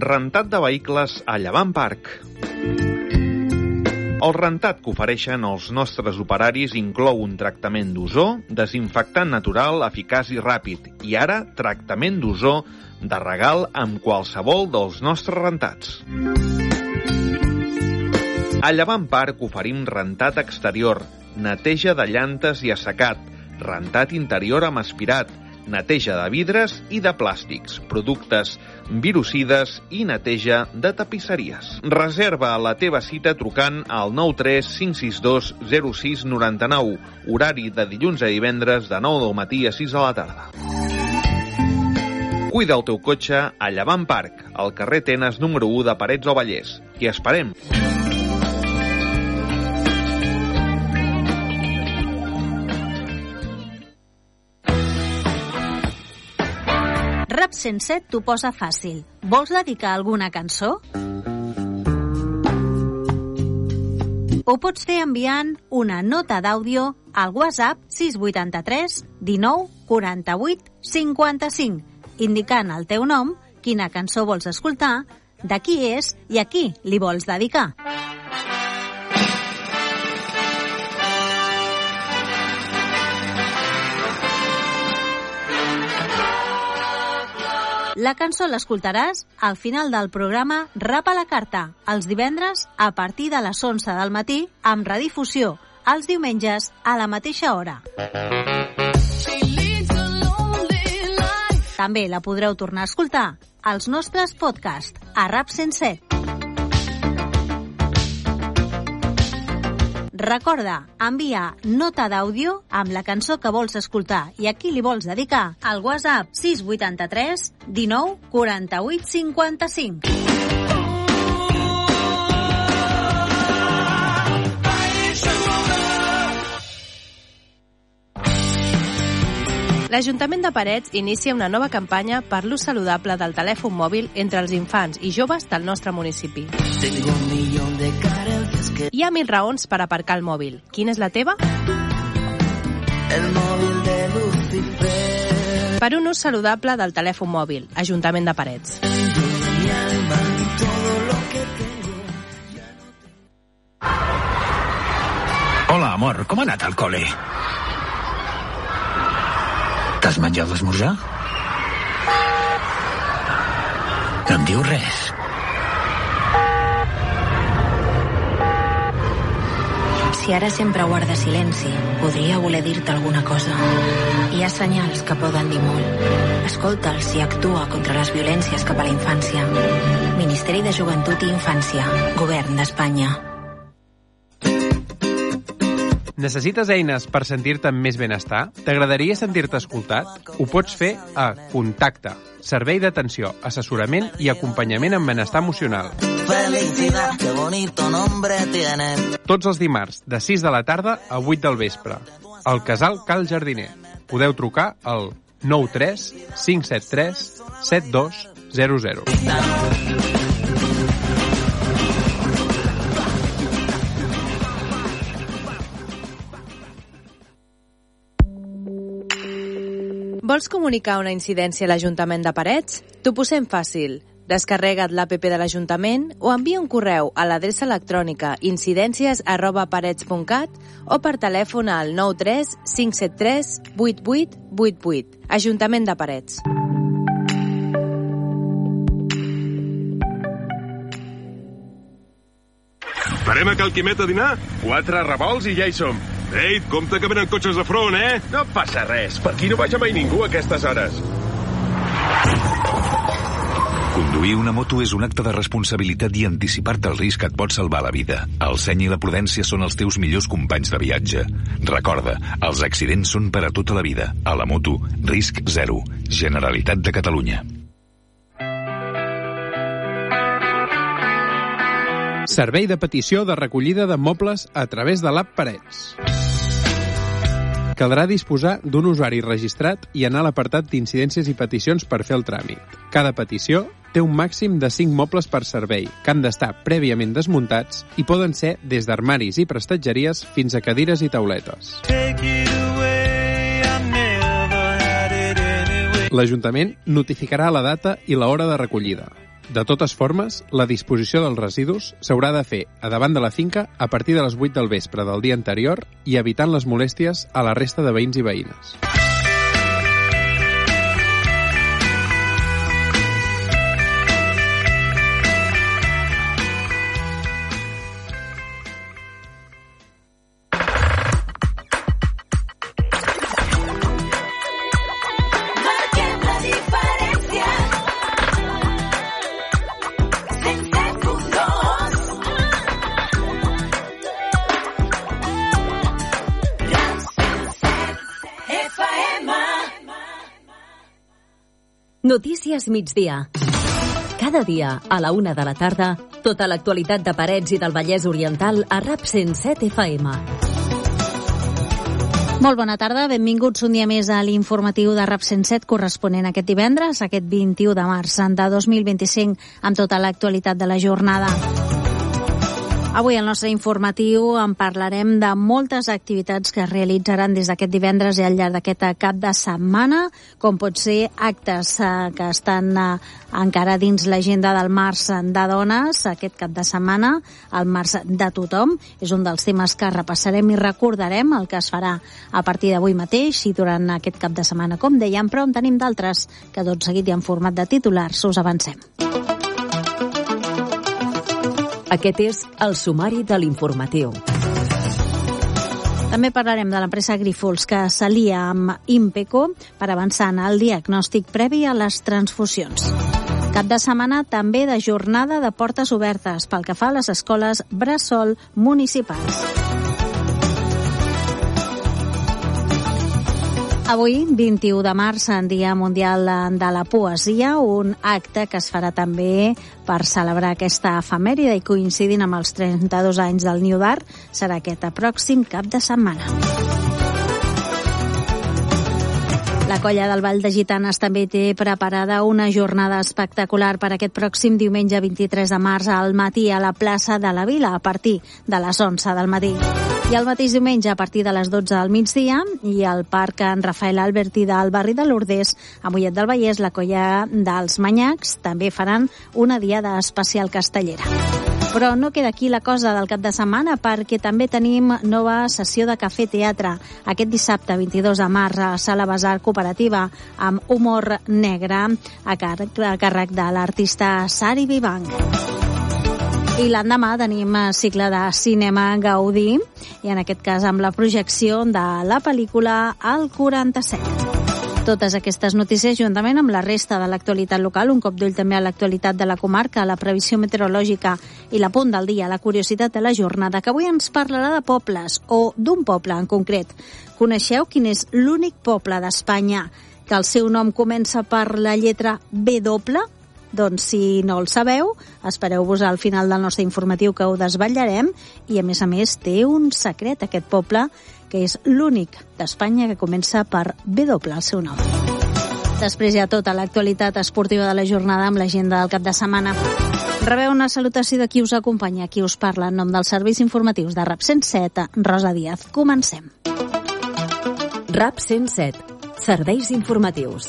Rentat de vehicles a Llevant Parc. El rentat que ofereixen els nostres operaris inclou un tractament d'ozó, desinfectant natural, eficaç i ràpid, i ara tractament d'ozó de regal amb qualsevol dels nostres rentats. A Llevant Parc oferim rentat exterior, neteja de llantes i assecat, rentat interior amb aspirat, neteja de vidres i de plàstics, productes virucides i neteja de tapisseries. Reserva la teva cita trucant al 93 562 0699, horari de dilluns a divendres de 9 del matí a 6 de la tarda. Cuida el teu cotxe a Llevant Parc, al carrer Tenes número 1 de Parets del Vallès. T'hi esperem! Rap 107 t'ho posa fàcil. Vols dedicar alguna cançó? Ho pots fer enviant una nota d'àudio al WhatsApp 683 19 48 55, indicant el teu nom, quina cançó vols escoltar, de qui és i a qui li vols dedicar. La cançó l'escoltaràs al final del programa Rap a la Carta, els divendres a partir de les 11 del matí, amb redifusió els diumenges a la mateixa hora. També la podreu tornar a escoltar als nostres podcasts a Rap 107. Recorda, envia nota d'àudio amb la cançó que vols escoltar i a qui li vols dedicar al WhatsApp 683 19 48 55. L'Ajuntament de Parets inicia una nova campanya per l'ús saludable del telèfon mòbil entre els infants i joves del nostre municipi. Hi ha 1000 raons per aparcar el mòbil. Quina és la teva? El mòbil de Lucifer. Per un ús saludable del telèfon mòbil. Ajuntament de Parets. Hola, amor, com ha anat al col·le? T'has menjat l'esmorzar? No em dius res. Si ara sempre guarda silenci, podria voler dir-te alguna cosa. Hi ha senyals que poden dir molt. Escolta'ls i actua contra les violències cap a la infància. Ministeri de Joventut i Infància, Govern d'Espanya. Necessites eines per sentir-te amb més benestar? T'agradaria sentir-te escoltat? Ho pots fer a Contacte, servei d'atenció, assessorament i acompanyament en benestar emocional. Tots els dimarts, de 6 de la tarda a 8 del vespre. Al Casal Cal Jardiner. Podeu trucar al 93 573 7200. Vols comunicar una incidència a l'Ajuntament de Parets? T'ho posem fàcil. Descarrega't l'APP de l'Ajuntament o envia un correu a l'adreça electrònica incidències@parets.cat o per telèfon al 93 573 8888. Ajuntament de Parets. Parem a Cal Quimet a dinar? 4 revolts i ja hi som. Ei, compte que venen cotxes de front, eh? No passa res, per aquí no vaja mai ningú a aquestes hores. Conduir una moto és un acte de responsabilitat i anticipar-te al risc et pot salvar la vida. El seny i la prudència són els teus millors companys de viatge. Recorda, els accidents són per a tota la vida. A la moto, risc zero. Generalitat de Catalunya. Servei de petició de recollida de mobles a través de l'app Parets. Caldrà disposar d'un usuari registrat i anar a l'apartat d'incidències i peticions per fer el tràmit. Cada petició té un màxim de 5 mobles per servei, que han d'estar prèviament desmuntats i poden ser des d'armaris i prestatgeries fins a cadires i tauletes. L'Ajuntament notificarà la data i l'hora de recollida. De totes formes, la disposició dels residus s'haurà de fer a davant de la finca a partir de les 8 del vespre del dia anterior i evitant les molèsties a la resta de veïns i veïnes. Notícies migdia. Cada dia, a la 1 de la tarda, tota l'actualitat de Parets i del Vallès Oriental a RAP 107 FM. Molt bona tarda, benvinguts un dia més a l'informatiu de RAP 107 corresponent aquest divendres, aquest 21 de març de 2025, amb tota l'actualitat de la jornada. Avui al nostre informatiu en parlarem de moltes activitats que es realitzaran des d'aquest divendres i al llarg d'aquest cap de setmana, com pot ser actes que estan encara dins l'agenda del Març de Dones aquest cap de setmana, el Març de Tothom. És un dels temes que repassarem i recordarem el que es farà a partir d'avui mateix i durant aquest cap de setmana, com dèiem, però en tenim d'altres que tot seguit i en format de titulars us avancem. Aquest és el sumari de l'informatiu. També parlarem de l'empresa Grífols que s'alia amb Inpeco per avançar en el diagnòstic previ a les transfusions. Cap de setmana també de jornada de portes obertes pel que fa a les escoles bressol municipals. Avui, 21 de març, en Dia Mundial de la Poesia, un acte que es farà també per celebrar aquesta efemèride i coincidint amb els 32 anys del Niu d'Art, serà aquest pròxim cap de setmana. La Colla del Vall de Gitanes també té preparada una jornada espectacular per aquest pròxim diumenge 23 de març al matí a la plaça de la Vila a partir de les 11 del matí. I el mateix diumenge a partir de les 12 del migdia i al Parc en Rafael Albertí del barri de Lourdes, a Mollet del Vallès, la Colla dels Manyacs també faran una diada especial castellera. Però no queda aquí la cosa del cap de setmana perquè també tenim nova sessió de cafè teatre aquest dissabte 22 de març a Sala Basar Cooperativa amb humor negre a càrrec de l'artista Sari Vivanc. I l'endemà tenim cicle de cinema Gaudí i en aquest cas amb la projecció de la pel·lícula El 47. Totes aquestes notícies, juntament amb la resta de l'actualitat local, un cop d'ull també a l'actualitat de la comarca, la previsió meteorològica i la punt del dia, la curiositat de la jornada, que avui ens parlarà de pobles, o d'un poble en concret. Coneixeu quin és l'únic poble d'Espanya que el seu nom comença per la lletra W? Doncs si no el sabeu, espereu-vos al final del nostre informatiu que ho desvetllarem i a més té un secret aquest poble que és l'únic d'Espanya que comença per W al seu nom. Després hi ha tota l'actualitat esportiva de la jornada amb l'agenda del cap de setmana. Rebeu una salutació de qui us acompanya, qui us parla en nom dels serveis informatius de RAP 107, Rosa Díaz. Comencem. RAP 107, serveis informatius.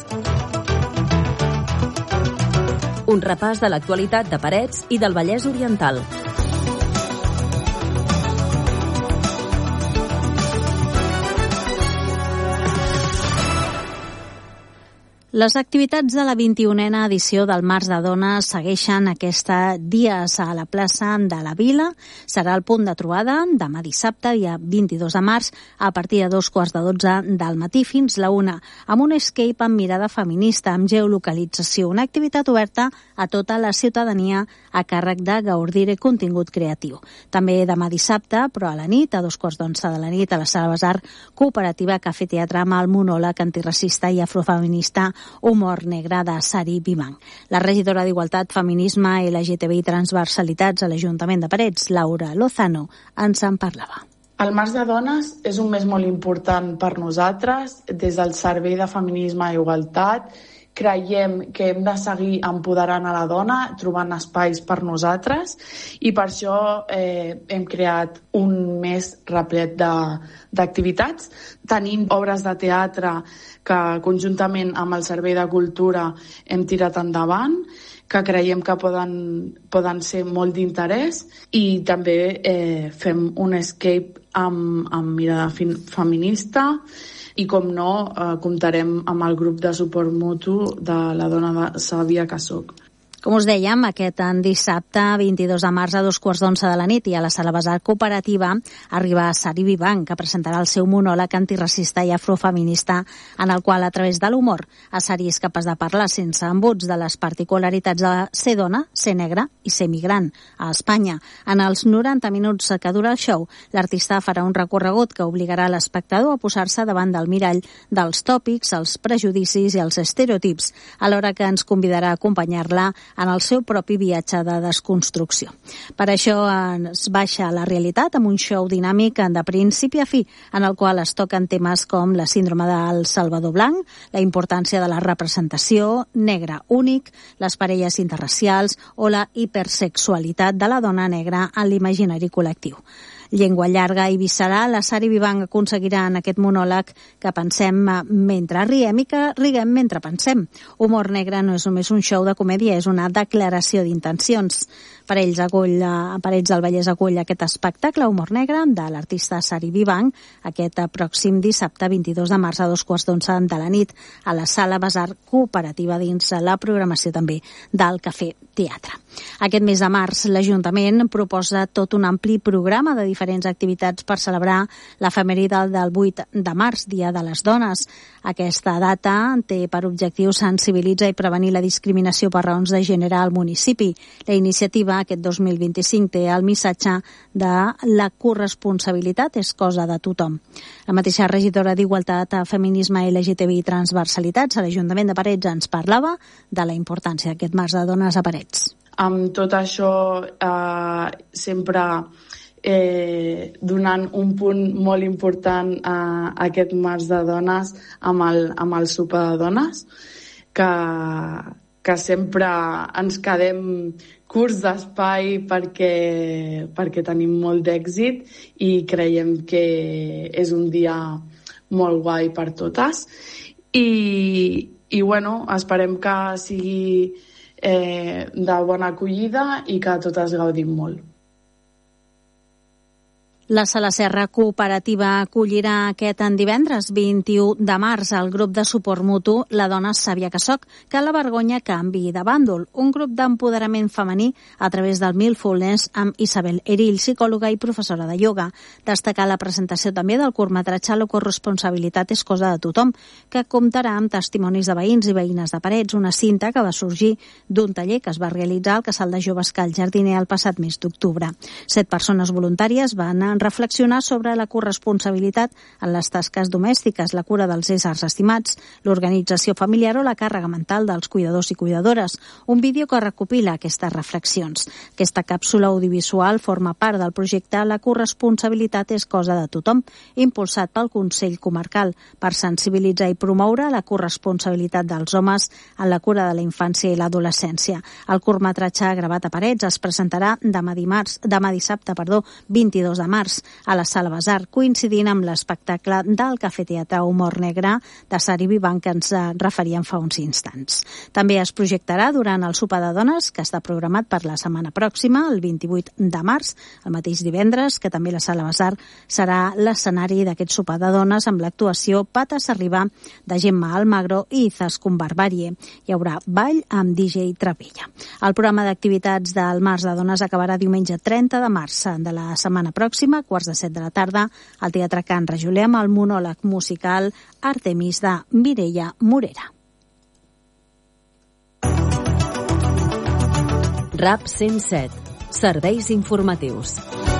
Un repàs de l'actualitat de Parets i del Vallès Oriental. Les activitats de la 21a edició del Març de Dones segueixen aquests dies a la plaça de la Vila. Serà el punt de trobada demà dissabte, dia 22 de març, a partir de 2:45 del matí fins la 1, amb un escape amb mirada feminista, amb geolocalització, una activitat oberta a tota la ciutadania a càrrec de Gaudire Contingut Creatiu. També demà dissabte, però a la nit, a 2:15 de la nit, a la Sala Basar Cooperativa Cafè Teatre amb el monòleg antiracista i afrofeminista Humor negre de Sari Vivanc. La regidora d'Igualtat, Feminisme, LGTBI i Transversalitats a l'Ajuntament de Parets, Laura Lozano, ens en parlava. El Març de Dones és un mes molt important per nosaltres. Des del Servei de Feminisme i Igualtat creiem que hem de seguir empoderant a la dona, trobant espais per nosaltres, i per això hem creat un mes replet d'activitats. Tenim obres de teatre que conjuntament amb el Servei de Cultura hem tirat endavant. que creiem que poden ser molt d'interès, i també fem un escape amb mirada feminista, i com no, comptarem amb el grup de suport mutu de la dona sàvia que soc. Com us dèiem, aquest dissabte 22 de març a 2:15 de la nit i a la Sala Basar Cooperativa arriba Sari Vivanc, que presentarà el seu monòleg antiracista i afrofeminista, en el qual, a través de l'humor, Sari és capaç de parlar sense embuts de les particularitats de ser dona, ser negra i ser migrant a Espanya. En els 90 minuts que dura el show, l'artista farà un recorregut que obligarà l'espectador a posar-se davant del mirall dels tòpics, els prejudicis i els estereotips, alhora que ens convidarà a acompanyar-la en el seu propi viatge de desconstrucció. Per això es baixa a la realitat amb un show dinàmic de principi a fi, en el qual es toquen temes com la síndrome del Salvador Blanc, la importància de la representació, negre únic, les parelles interracials o la hipersexualitat de la dona negra en l'imaginari col·lectiu. Llengua llarga i visceral, la Sari Vivanc aconseguirà en aquest monòleg que pensem mentre riem i que riguem mentre pensem. Humor negre no és només un show de comèdia, és una declaració d'intencions. Parets del Vallès acull aquest espectacle Humor negre de l'artista Sari Vivanc aquest pròxim dissabte 22 de març a 2:15 de la nit a la Sala Basar Cooperativa, dins la programació també del Cafè Teatre. Aquest mes de març l'Ajuntament proposa tot un ampli programa de diferents activitats per celebrar l'efemèride del 8 de març, Dia de les Dones. Aquesta data té per objectiu sensibilitzar i prevenir la discriminació per raons de gènere al municipi. La iniciativa aquest 2025 té el missatge de la corresponsabilitat és cosa de tothom. La mateixa regidora d'Igualtat, Feminisme, LGTBI i Transversalitats a l'Ajuntament de Parets ens parlava de la importància d'aquest març de dones a Parets. Amb tot això sempre donant un punt molt important a aquest març de dones amb el sopar de dones, que sempre ens quedem curts d'espai perquè tenim molt d'èxit i creiem que és un dia molt guai per totes. I bueno, esperem que sigui de bona acollida i que totes gaudim molt. La Sala Serra Cooperativa acollirà aquest divendres 21 de març el grup de suport mutu La dona sàvia que soc, que la vergonya canvi de bàndol, un grup d'empoderament femení a través del Mindfulness amb Isabel Erill, psicòloga i professora de ioga. Destacar la presentació també del curtmetratge La corresponsabilitat és cosa de tothom, que comptarà amb testimonis de veïns i veïnes de Parets, una cinta que va sorgir d'un taller que es va realitzar al Casal de Joves Cal Jardiner el passat mes d'octubre. 7 persones voluntàries van reflexionar sobre la corresponsabilitat en les tasques domèstiques, la cura dels éssers estimats, l'organització familiar o la càrrega mental dels cuidadors i cuidadores. Un vídeo que recopila aquestes reflexions. Aquesta càpsula audiovisual forma part del projecte La corresponsabilitat és cosa de tothom, impulsat pel Consell Comarcal per sensibilitzar i promoure la corresponsabilitat dels homes en la cura de la infància i l'adolescència. El curtmetratge gravat a Parets es presentarà demà dissabte 22 de març a la Sala Basar, coincidint amb l'espectacle del Cafè Teatre Humor Negre de Sari Vivanc que ens referíem fa uns instants. També es projectarà durant el sopar de dones, que està programat per la setmana pròxima, el 28 de març, el mateix divendres, que també la Sala Basar serà l'escenari d'aquest sopar de dones amb l'actuació Patas Arriba de Gemma Almagro i Izaskun Barbarie. Hi haurà ball amb DJ Trapella. El programa d'activitats del març de dones acabarà diumenge 30 de març de la setmana pròxima, 6:45 de la tarda, al Teatre Can Rajoler amb el monòleg musical Artemis de Mireia Morera. RAP 107. Serveis informatius.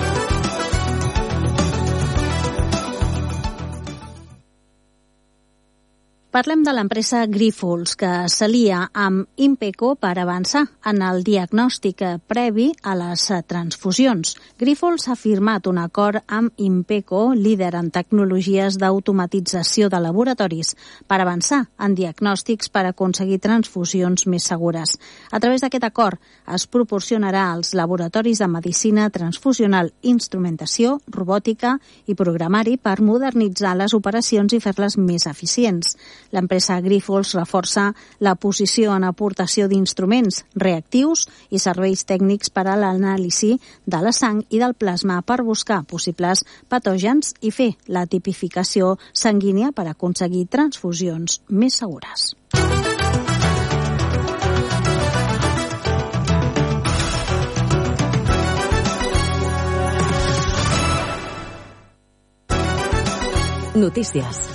Parlem de l'empresa Grífols, que s'alia amb Inpeco per avançar en el diagnòstic previ a les transfusions. Grífols ha firmat un acord amb Inpeco, líder en tecnologies d'automatització de laboratoris, per avançar en diagnòstics per aconseguir transfusions més segures. A través d'aquest acord es proporcionarà als laboratoris de medicina transfusional instrumentació, robòtica i programari per modernitzar les operacions i fer-les més eficients. L'empresa Grifols reforça la posició en aportació d'instruments reactius i serveis tècnics per a l'anàlisi de la sang i del plasma per buscar possibles patògens i fer la tipificació sanguínia per aconseguir transfusions més segures. Notícies.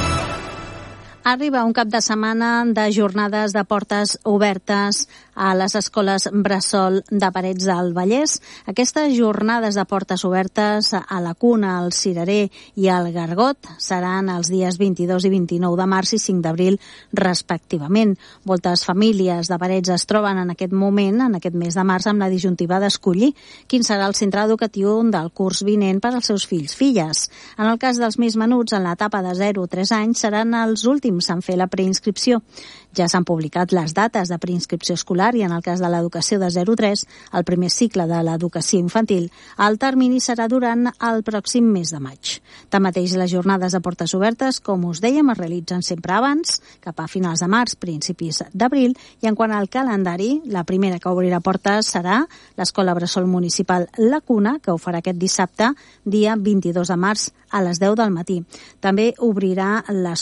Arriba un cap de setmana de jornades de portes obertes a les escoles Bressol de Parets del Vallès. Aquestes jornades de portes obertes a la Cuna, al Cirerer i al Gargot seran els dies 22 i 29 de març i 5 d'abril respectivament. Moltes famílies de Parets es troben en aquest moment, en aquest mes de març, amb la disjuntiva d'escollir quin serà el centre educatiu del curs vinent per als seus fills-filles. En el cas dels més menuts, en l'etapa de 0 a 3 anys, seran els últims en fer la preinscripció. Ja s'han publicat les dates de preinscripció escolar i en el cas de l'educació de 0 a 3, el primer cicle de l'educació infantil, el termini serà durant el pròxim mes de maig. Tanmateix, les jornades de portes obertes, com us dèiem, es realitzen sempre abans, cap a finals de març, principis d'abril, i en quant al calendari, la primera que obrirà portes serà l'Escola Bressol Municipal La Cuna, que ho farà aquest dissabte, dia 22 de març, a les 10 del matí. També obrirà les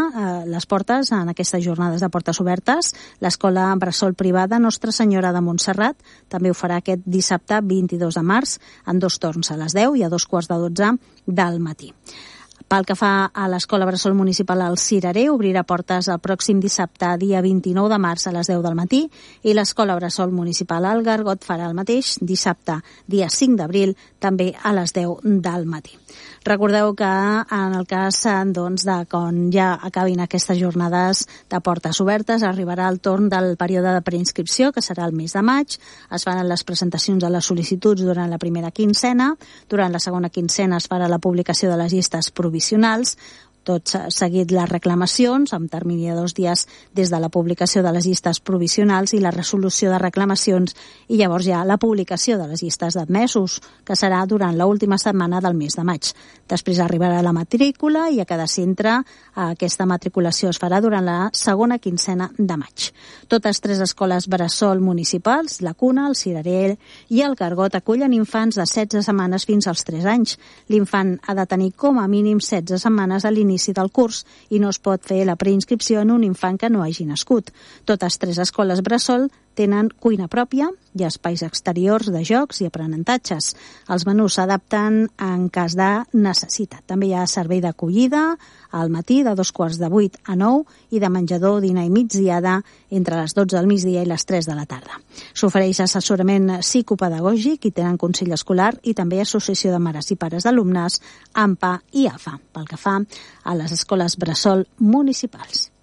portes en aquestes jornades de portes obertes l'Escola Bressol Privada Nostra Senyora de Montserrat. També ho farà aquest dissabte 22 de març en 2 torns, a les 10 i a 2:15 del matí. Pel que fa a l'Escola Bressol Municipal al Cirerer, obrirà portes el pròxim dissabte, dia 29 de març, a les 10 del matí, i l'Escola Bressol Municipal al Gargot farà el mateix dissabte, dia 5 d'abril, també a les 10 del matí. Recordeu que en el cas de quan ja acabin aquestes jornades de portes obertes, arribarà el torn del període de preinscripció, que serà el mes de maig. Es faran les presentacions de les sol·licituds durant la primera quincena. Durant la segona quincena es farà la publicació de les llistes provisionals. Tot seguit les reclamacions, amb termini de 2 dies des de la publicació de les llistes provisionals i la resolució de reclamacions, i llavors ja la publicació de les llistes d'admesos, que serà durant l'última setmana del mes de maig. Després arribarà la matrícula i a cada centre aquesta matriculació es farà durant la segona quincena de maig. Totes 3 escoles Bressol municipals, la Cuna, el Cirerer i el Gargot, acullen infants de 16 setmanes fins als 3 anys. L'infant ha de tenir com a mínim 16 setmanes a l'inici del curs i no es pot fer la preinscripció en un infant que no hagi nascut. Totes 3 escoles Bressol tenen cuina pròpia i espais exteriors de jocs i aprenentatges. Els menús s'adapten en cas de necessitat. També hi ha servei d'acollida al matí de 7:45 a 9 i de menjador, dinar i migdiada entre les 12 del migdia i les 3 de la tarda. S'ofereix assessorament psicopedagògic i tenen consell escolar i també associació de mares i pares d'alumnes, AMPA i AFA, pel que fa a les escoles Bressol municipals.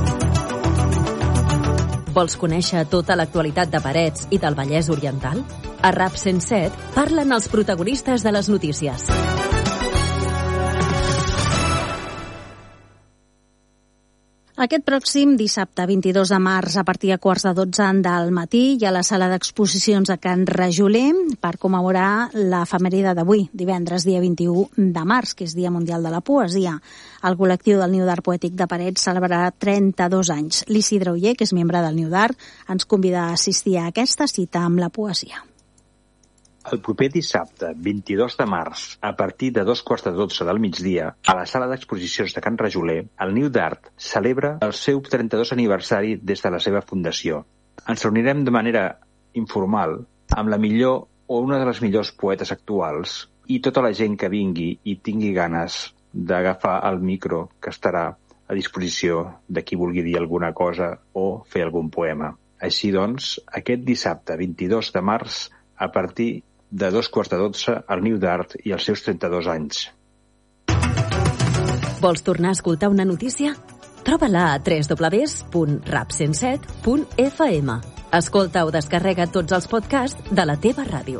Vols conèixer tota l'actualitat de Parets i del Vallès Oriental? A RAP 107 parlen els protagonistes de les notícies. Aquest pròxim dissabte, 22 de març, a partir de 11:45 del matí, hi ha la sala d'exposicions de Can Rajoler per commemorar l'efemèride d'avui, divendres, dia 21 de març, que és Dia Mundial de la Poesia. El col·lectiu del Niu d'Art Poètic de Parets celebrarà 32 anys. l'Isidre Oller, que és membre del Niu d'Art, ens convida a assistir a aquesta cita amb la poesia. El proper dissabte, 22 de març, a partir de 2:15 del migdia, a la sala d'exposicions de Can Rajoler, el Niu d'Art celebra el seu 32 aniversari des de la seva fundació. Ens reunirem de manera informal amb la millor o una de les millors poetes actuals i tota la gent que vingui i tingui ganes d'agafar el micro, que estarà a disposició de qui vulgui dir alguna cosa o fer algun poema. Així doncs, aquest dissabte, 22 de març, a partir de 2:15, el Niu d'Art i els seus 32 anys. Vols tornar a escoltar una notícia? Troba-la a www.rap107.fm. Escolta o descarrega tots els podcasts de la teva ràdio.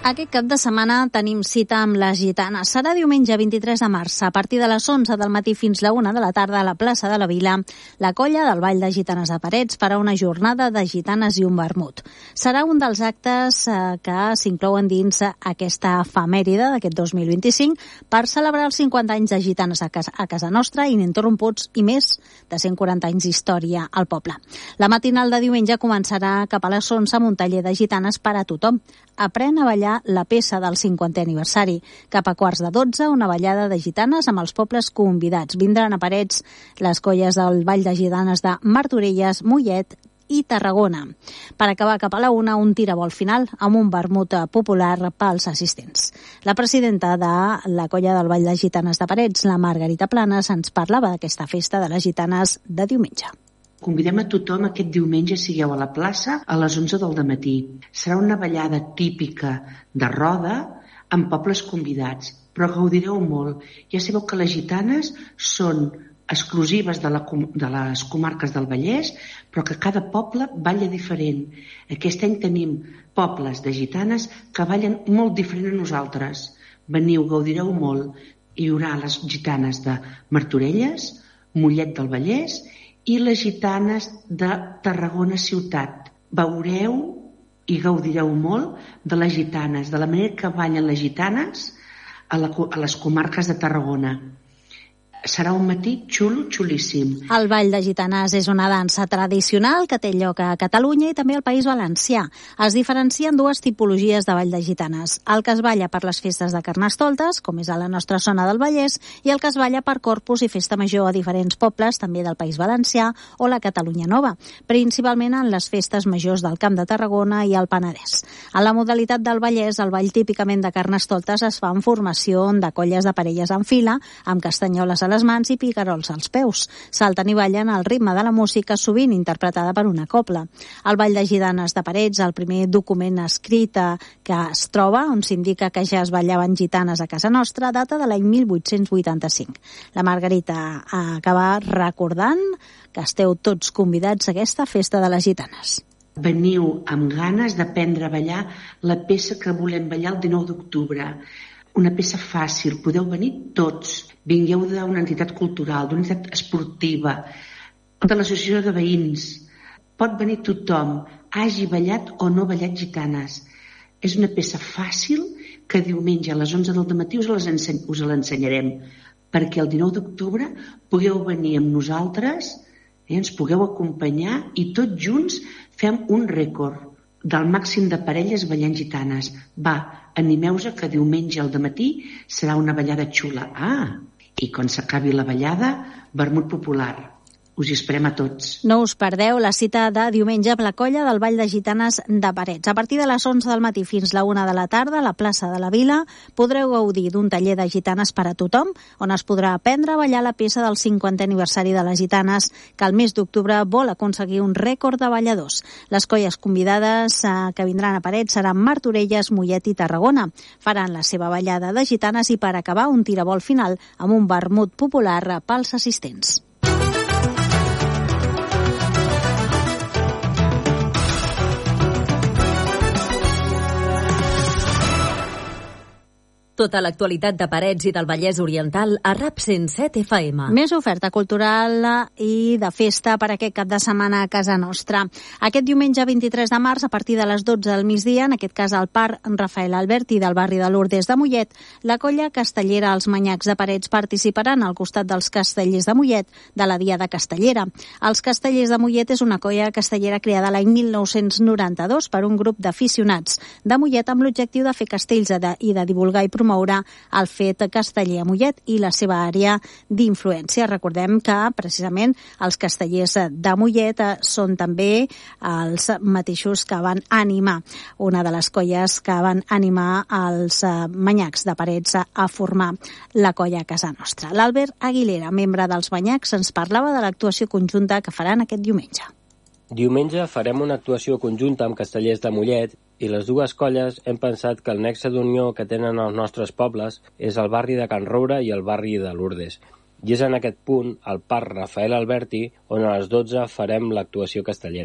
Aquest cap de setmana tenim cita amb les gitanes. Serà diumenge 23 de març, a partir de les 11 del matí fins la 1 de la tarda a la plaça de la Vila. La colla del Ball de Gitanes de Parets farà una jornada de gitanes i un vermut. Serà un dels actes que s'inclouen dins aquesta efemèride d'aquest 2025 per celebrar els 50 anys de gitanes a casa nostra, ininterromputs i més de 140 anys d'història al poble. La matinal de diumenge començarà cap a les 11 amb un taller de gitanes per a tothom. Aprèn a ballar la peça del 50è aniversari. Cap a 11:15, una ballada de gitanes amb els pobles convidats. Vindran a Parets les colles del Ball de Gitanes de Martorelles, Mollet i Tarragona. Per acabar cap a la 1, un tirabol final amb un vermut popular pels assistents. La presidenta de la colla del Ball de Gitanes de Parets, la Margarita Planes, ens parlava d'aquesta festa de les gitanes de diumenge. Convidem a tothom aquest diumenge sigueu a la plaça a les 11 del dematí. Serà una ballada típica de roda amb pobles convidats, però gaudireu molt. Ja sabeu que les gitanes són exclusives de les comarques del Vallès, però que cada poble balla diferent. Aquest any tenim pobles de gitanes que ballen molt diferent a nosaltres. Veniu, gaudireu molt. Hi haurà les gitanes de Martorelles, Mollet del Vallès i les gitanes de Tarragona ciutat. Veureu i gaudireu molt de les gitanes, de la manera que ballen les gitanes a les comarques de Tarragona. Serà un matí xulo, xulíssim. El Ball de Gitanes és una dansa tradicional que té lloc a Catalunya i també al País Valencià. Es diferencien dues tipologies de Ball de Gitanes. El que es balla per les festes de Carnestoltes, com és a la nostra zona del Vallès, i el que es balla per Corpus i Festa Major a diferents pobles, també del País Valencià o la Catalunya Nova, principalment en les festes majors del Camp de Tarragona i el Penedès. En la modalitat del Vallès, el ball típicament de Carnestoltes es fa en formació de colles de parelles en fila, amb castanyoles a les mans i picarols als peus. Salten i ballen al ritme de la música, sovint interpretada per una cobla. El Ball de Gitanes de Parets, el primer document escrit que es troba, on s'indica que ja es ballaven gitanes a casa nostra, data de l'any 1885. La Margarita acaba recordant que esteu tots convidats a aquesta festa de les gitanes. Veniu amb ganes d'aprendre a ballar la peça que volem ballar el 19 d'octubre. Una peça fàcil, podeu venir tots. Vingueu d'una entitat cultural, d'una entitat esportiva, de l'associació de veïns. Pot venir tothom, hagi ballat o no ballat gitanes. És una peça fàcil que diumenge a les 11 del dematí us l'ensenyarem, perquè el 19 d'octubre pugueu venir amb nosaltres, ens pugueu acompanyar i tots junts fem un rècord del màxim de parelles ballant gitanes. Va, animeu-vos que diumenge al dematí serà una ballada xula. I quan s'acabi la ballada, vermut popular. Us hi esperem a tots. No us perdeu la cita de diumenge amb la colla del Ball de Gitanes de Parets. A partir de les 11 del matí fins la 1 de la tarda, a la plaça de la Vila, podreu gaudir d'un taller de gitanes per a tothom, on es podrà aprendre a ballar la peça del 50è aniversari de les gitanes, que el mes d'octubre vol aconseguir un rècord de balladors. Les colles convidades que vindran a Parets seran Martorelles, Mollet i Tarragona. Faran la seva ballada de gitanes i per acabar un tirabol final amb un vermut popular pels assistents. Tota l'actualitat de Parets i del Vallès Oriental a RAP 107 FM. Més oferta cultural i de festa per aquest cap de setmana a casa nostra. Aquest diumenge 23 de març, a partir de les 12 del migdia, en aquest cas al Parc Rafael Alberti del barri de Lourdes de Mollet, la colla castellera Els Manyacs de Parets participaran al costat dels castellers de Mollet de la Diada Castellera. Els Castellers de Mollet és una colla castellera creada l'any 1992 per un grup d'aficionats de Mollet amb l'objectiu de fer castells i de divulgar i promoure el fet casteller a Mollet i la seva àrea d'influència. Recordem que precisament els castellers de Mollet són també els mateixos que van animar, una de les colles que van animar els Manyacs de Parets a formar la colla a casa nostra. L'Albert Aguilera, membre dels Manyacs, ens parlava de l'actuació conjunta que faran aquest diumenge. Diumenge farem una actuació conjunta amb castellers de Mollet i les dues colles hem pensat que el nexe d'unió que tenen els nostres pobles és el barri de Can Roure i el barri de Lourdes. I és en aquest punt, al Parc Rafael Alberti, on a les 12 farem l'actuació castellera.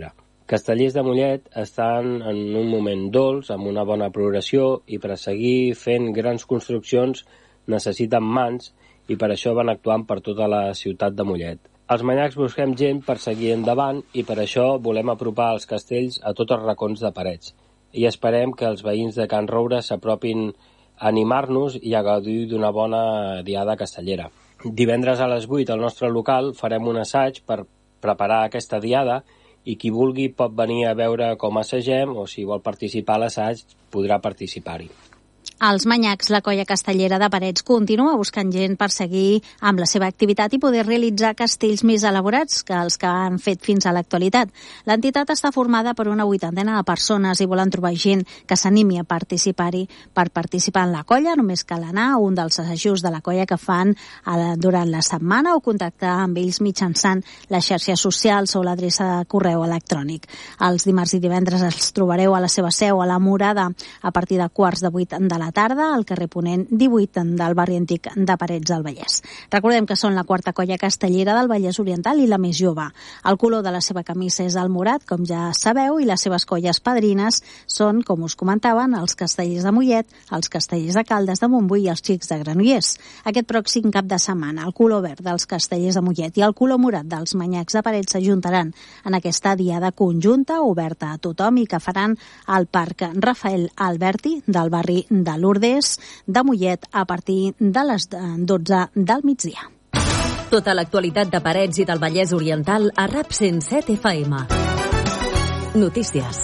Castellers de Mollet estan en un moment dolç, amb una bona progressió, i per a seguir fent grans construccions necessiten mans, i per això van actuant per tota la ciutat de Mollet. Els manyacs busquem gent per seguir endavant i per això volem apropar els castells a tots els racons de Parets. I esperem que els veïns de Can Roure s'apropin a animar-nos i a gaudir d'una bona diada castellera. Divendres a les 8 al nostre local farem un assaig per preparar aquesta diada i qui vulgui pot venir a veure com assagem o si vol participar a l'assaig podrà participar-hi. Els manyacs, la colla castellera de Parets, continua buscant gent per seguir amb la seva activitat i poder realitzar castells més elaborats que els que han fet fins a l'actualitat. L'entitat està formada per una 80 de persones i volen trobar gent que s'animi a participar-hi. Per participar en la colla només cal anar a un dels assajos de la colla que fan durant la setmana o contactar amb ells mitjançant les xarxes socials o l'adreça de correu electrònic. Els dimarts i divendres els trobareu a la seva seu a la Morada a partir de 7:15 de la tarda al carrer Ponent 18 del barri antic de Parets del Vallès. Recordem que són la quarta colla castellera del Vallès Oriental i la més jove. El color de la seva camisa és el morat, com ja sabeu, i les seves colles padrines són, com us comentaven, els castellers de Mollet, els castellers de Caldes de Montbui i els xics de Granollers. Aquest pròxim cap de setmana, el color verd dels castellers de Mollet i el color morat dels manyacs de Parets s'ajuntaran en aquesta diada conjunta oberta a tothom i que faran al Parc Rafael Alberti del barri de Lourdes de Mollet a partir de les 12 del migdia. Tota l'actualitat de Parets i del Vallès Oriental a RAP 107 FM. Notícies.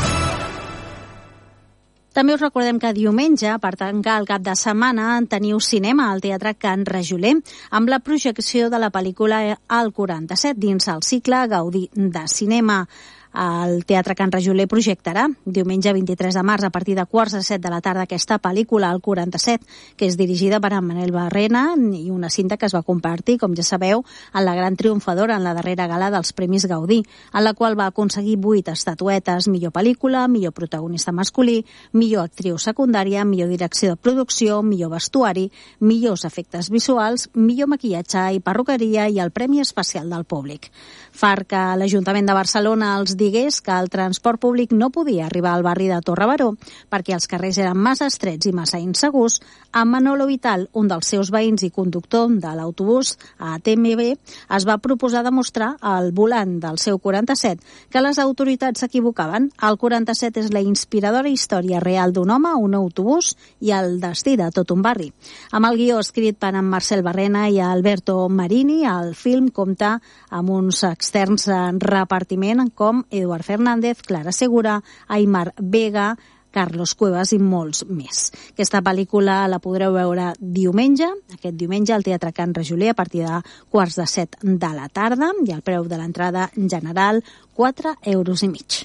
També us recordem que diumenge, per tancar el cap de setmana, teniu cinema al Teatre Can Rajoler amb la projecció de la pel·lícula El 47 dins el cicle Gaudir de Cinema. El Teatre Can Rajoler projectarà diumenge 23 de març a partir de 6:45 de la tarda aquesta pel·lícula, El 47, que és dirigida per en Manel Barrena i una cinta que es va compartir, com ja sabeu, en la gran triomfadora en la darrera gala dels Premis Gaudí, en la qual va aconseguir 8 estatuetes: millor pel·lícula, millor protagonista masculí, millor actriu secundària, millor direcció de producció, millor vestuari, millors efectes visuals, millor maquillatge i perruqueria i el Premi Especial del Públic. Far que l'Ajuntament de Barcelona els digués que el transport públic no podia arribar al barri de Torre Baró perquè els carrers eren massa estrets i massa insegurs, en Manolo Vital, un dels seus veïns i conductor de l'autobús a TMB, es va proposar demostrar al volant del seu 47 que les autoritats s'equivocaven. El 47 és la inspiradora història real d'un home, un autobús i el destí de tot un barri. Amb el guió escrit per en Marcel Barrena i Alberto Marini, el film compta amb uns externs repartiment com Eduard Fernández, Clara Segura, Aimar Vega, Carlos Cuevas i molts més. Aquesta pel·lícula la podreu veure aquest diumenge al Teatre Can Rajoler a partir de 6:45 de la tarda i el preu de l'entrada general 4,5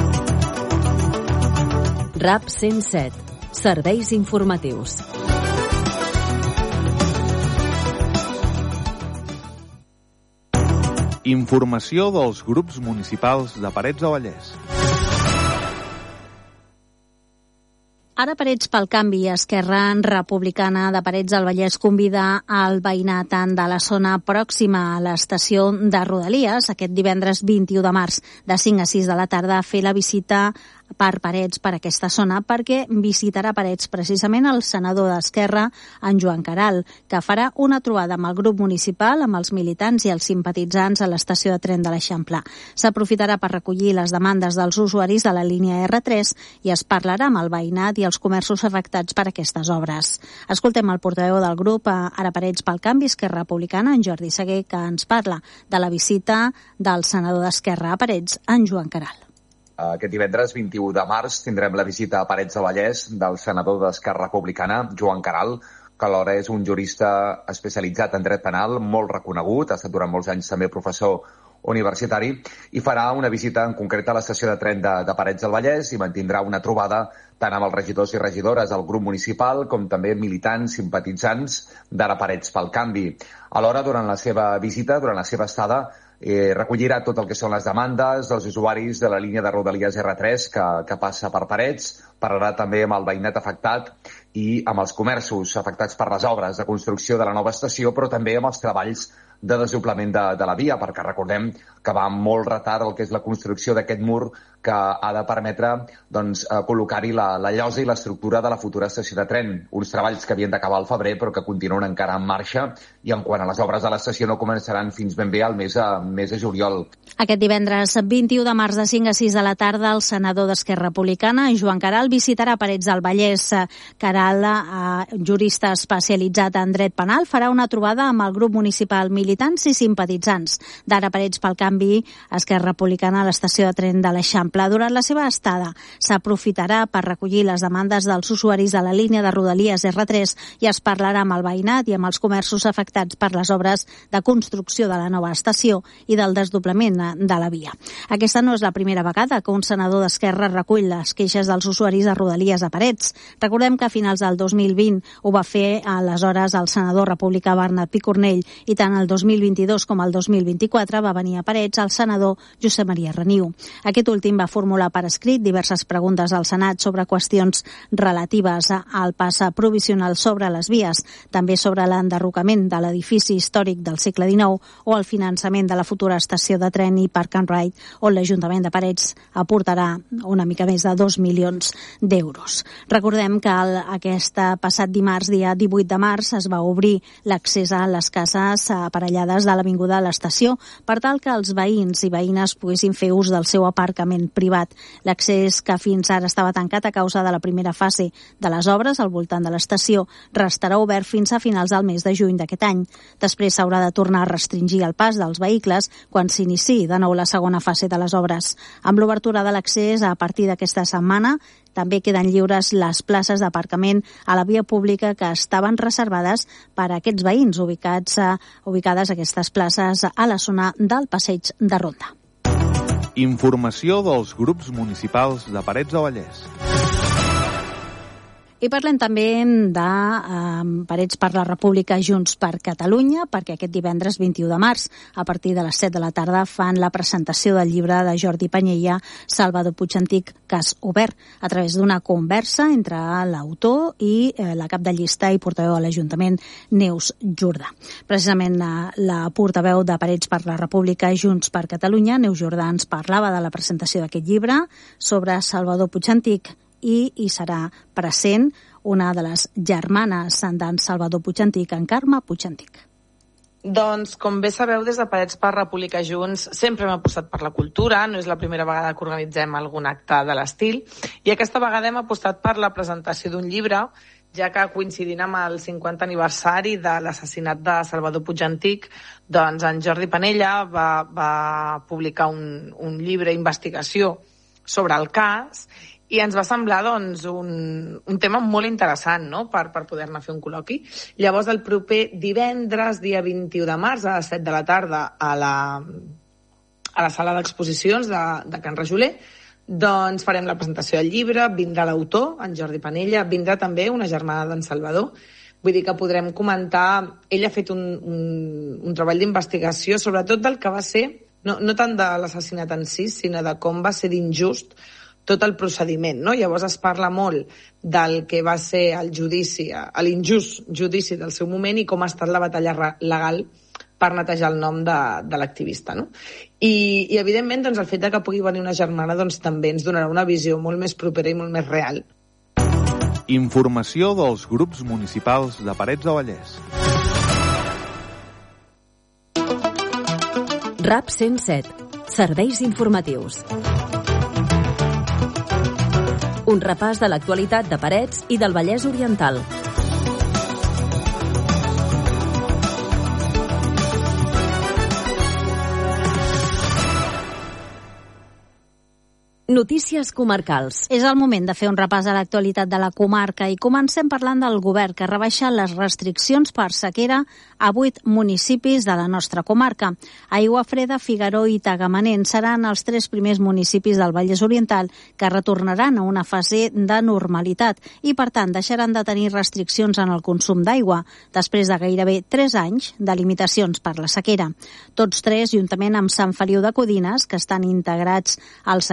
€. RAP 107. Serveis informatius. Informació dels grups municipals de Parets del Vallès. Ara Parets pel Canvi, Esquerra Republicana de Parets del Vallès convida al veïnat de la zona pròxima a l'estació de Rodalies aquest divendres 21 de març de 5 a 6 de la tarda a fer la visita per Parets, per aquesta zona, perquè visitarà Parets precisament el senador d'Esquerra, en Joan Caral, que farà una trobada amb el grup municipal, amb els militants i els simpatitzants a l'estació de tren de l'Eixample. S'aprofitarà per recollir les demandes dels usuaris de la línia R3 i es parlarà amb el veïnat i els comerços afectats per aquestes obres. Escoltem el portaveu del grup Ara Parets pel Canvi, Esquerra Republicana, en Jordi Seguer, que ens parla de la visita del senador d'Esquerra a Parets, en Joan Caral. Aquest divendres 21 de març tindrem la visita a Parets del Vallès del senador d'Esquerra Republicana, Joan Caral, que alhora és un jurista especialitzat en dret penal, molt reconegut, ha estat durant molts anys també professor universitari, i farà una visita en concret a l'estació de tren de Parets del Vallès i mantindrà una trobada tant amb els regidors i regidores del grup municipal com també militants, simpatitzants d'Ara Parets pel Canvi. Alhora, durant la seva visita, durant la seva estada, recollirà tot el que són les demandes dels usuaris de la línia de Rodalies R3 que passa per Parets, parlarà també amb el veïnat afectat i amb els comerços afectats per les obres de construcció de la nova estació, però també amb els treballs de desdoblament de la via, perquè recordem que va amb molt retard el que és la construcció d'aquest mur que ha de permetre col·locar-hi la llosa i l'estructura de la futura estació de tren. Uns treballs que havien d'acabar al febrer però que continuen encara en marxa i en quant a les obres de l'estació no començaran fins ben bé al mes de juliol. Aquest divendres 21 de març de 5 a 6 de la tarda el senador d'Esquerra Republicana, Joan Queralt, visitarà Parets del Vallès. Queralt, jurista especialitzat en dret penal, farà una trobada amb el grup municipal militants i simpatitzants d'Ara Parets pel Canvi, Esquerra Republicana a l'estació de tren de l'Eixample. Durant la seva estada s'aprofitarà per recollir les demandes dels usuaris de la línia de Rodalies R3 i es parlarà amb el veïnat i amb els comerços afectats per les obres de construcció de la nova estació i del desdoblament de la via. Aquesta no és la primera vegada que un senador d'Esquerra recull les queixes dels usuaris de Rodalies a Parets. Recordem que a finals del 2020 ho va fer aleshores el senador republicà Bernat Picornell i tant el 2022 com el 2024 va venir a Parets el senador Josep Maria Reniu. Aquest últim va formular per escrit diverses preguntes al Senat sobre qüestions relatives al pas provisional sobre les vies, també sobre l'enderrocament de l'edifici històric del segle XIX o el finançament de la futura estació de tren i Park and Ride, on l'Ajuntament de Parets aportarà una mica més de 2 milions d'euros. Recordem que aquest passat dimarts, dia 18 de març, es va obrir l'accés a les cases aparellades de l'avinguda a l'estació per tal que els veïns i veïnes poguessin fer ús del seu aparcament privat. L'accés, que fins ara estava tancat a causa de la primera fase de les obres al voltant de l'estació, restarà obert fins a finals del mes de juny d'aquest any. Després s'haurà de tornar a restringir el pas dels vehicles quan s'iniciï de nou la segona fase de les obres. Amb l'obertura de l'accés a partir d'aquesta setmana, també queden lliures les places d'aparcament a la via pública que estaven reservades per a aquests veïns ubicades aquestes places a la zona del Passeig de Ronda. Informació dels grups municipals de Parets del Vallès. I parlem també de Parets per la República Junts per Catalunya, perquè aquest divendres 21 de març, a partir de les 7 de la tarda, fan la presentació del llibre de Jordi Panyella, Salvador Puigantic, Cas Obert, a través d'una conversa entre l'autor i la cap de llista i portaveu de l'Ajuntament, Neus Jordà. Precisament la portaveu de Parets per la República Junts per Catalunya, Neus Jordà, ens parlava de la presentació d'aquest llibre sobre Salvador Puigantic, i hi serà present una de les germanes d'en Salvador Puigantic, en Carme Puigantic. Doncs, com bé sabeu, des de Parets per República Junts sempre hem apostat per la cultura, no és la primera vegada que organitzem algun acte de l'estil, i aquesta vegada hem apostat per la presentació d'un llibre, ja que coincidint amb el 50 aniversari de l'assassinat de Salvador Puigantic, doncs en Jordi Panyella va publicar un llibre d'investigació sobre el cas, i ens va semblar doncs, un tema molt interessant, no?, per poder-ne fer un col·loqui. Llavors, el proper divendres, dia 21 de març, a les 7 de la tarda, a la sala d'exposicions de Can Rajoler, doncs farem la presentació del llibre, vindrà l'autor, en Jordi Panyella, vindrà també una germana d'en Salvador. Vull dir que podrem comentar... Ell ha fet un treball d'investigació, sobretot del que va ser, no tant de l'assassinat en si, sinó de com va ser d'injust tot el procediment, no? Llavors es parla molt del que va ser el judici, l'injust judici del seu moment i com ha estat la batalla legal per netejar el nom de l'activista, no? I evidentment, doncs, el fet de que pugui venir una germana doncs, també ens donarà una visió molt més propera i molt més real. Informació dels grups municipals de Parets del Vallès. RAP 107. Serveis informatius. Un repàs de l'actualitat de Parets i del Vallès Oriental. Notícies comarcals. És el moment de fer un repàs a l'actualitat de la comarca i comencem parlant del govern que rebaixa les restriccions per sequera a 8 municipis de la nostra comarca. Aiguafreda, Figaró i Tagamanent seran els 3 primers municipis del Vallès Oriental que retornaran a una fase de normalitat i, per tant, deixaran de tenir restriccions en el consum d'aigua després de gairebé 3 anys de limitacions per la sequera. Tots 3, juntament amb Sant Feliu de Codines, que estan integrats al sector que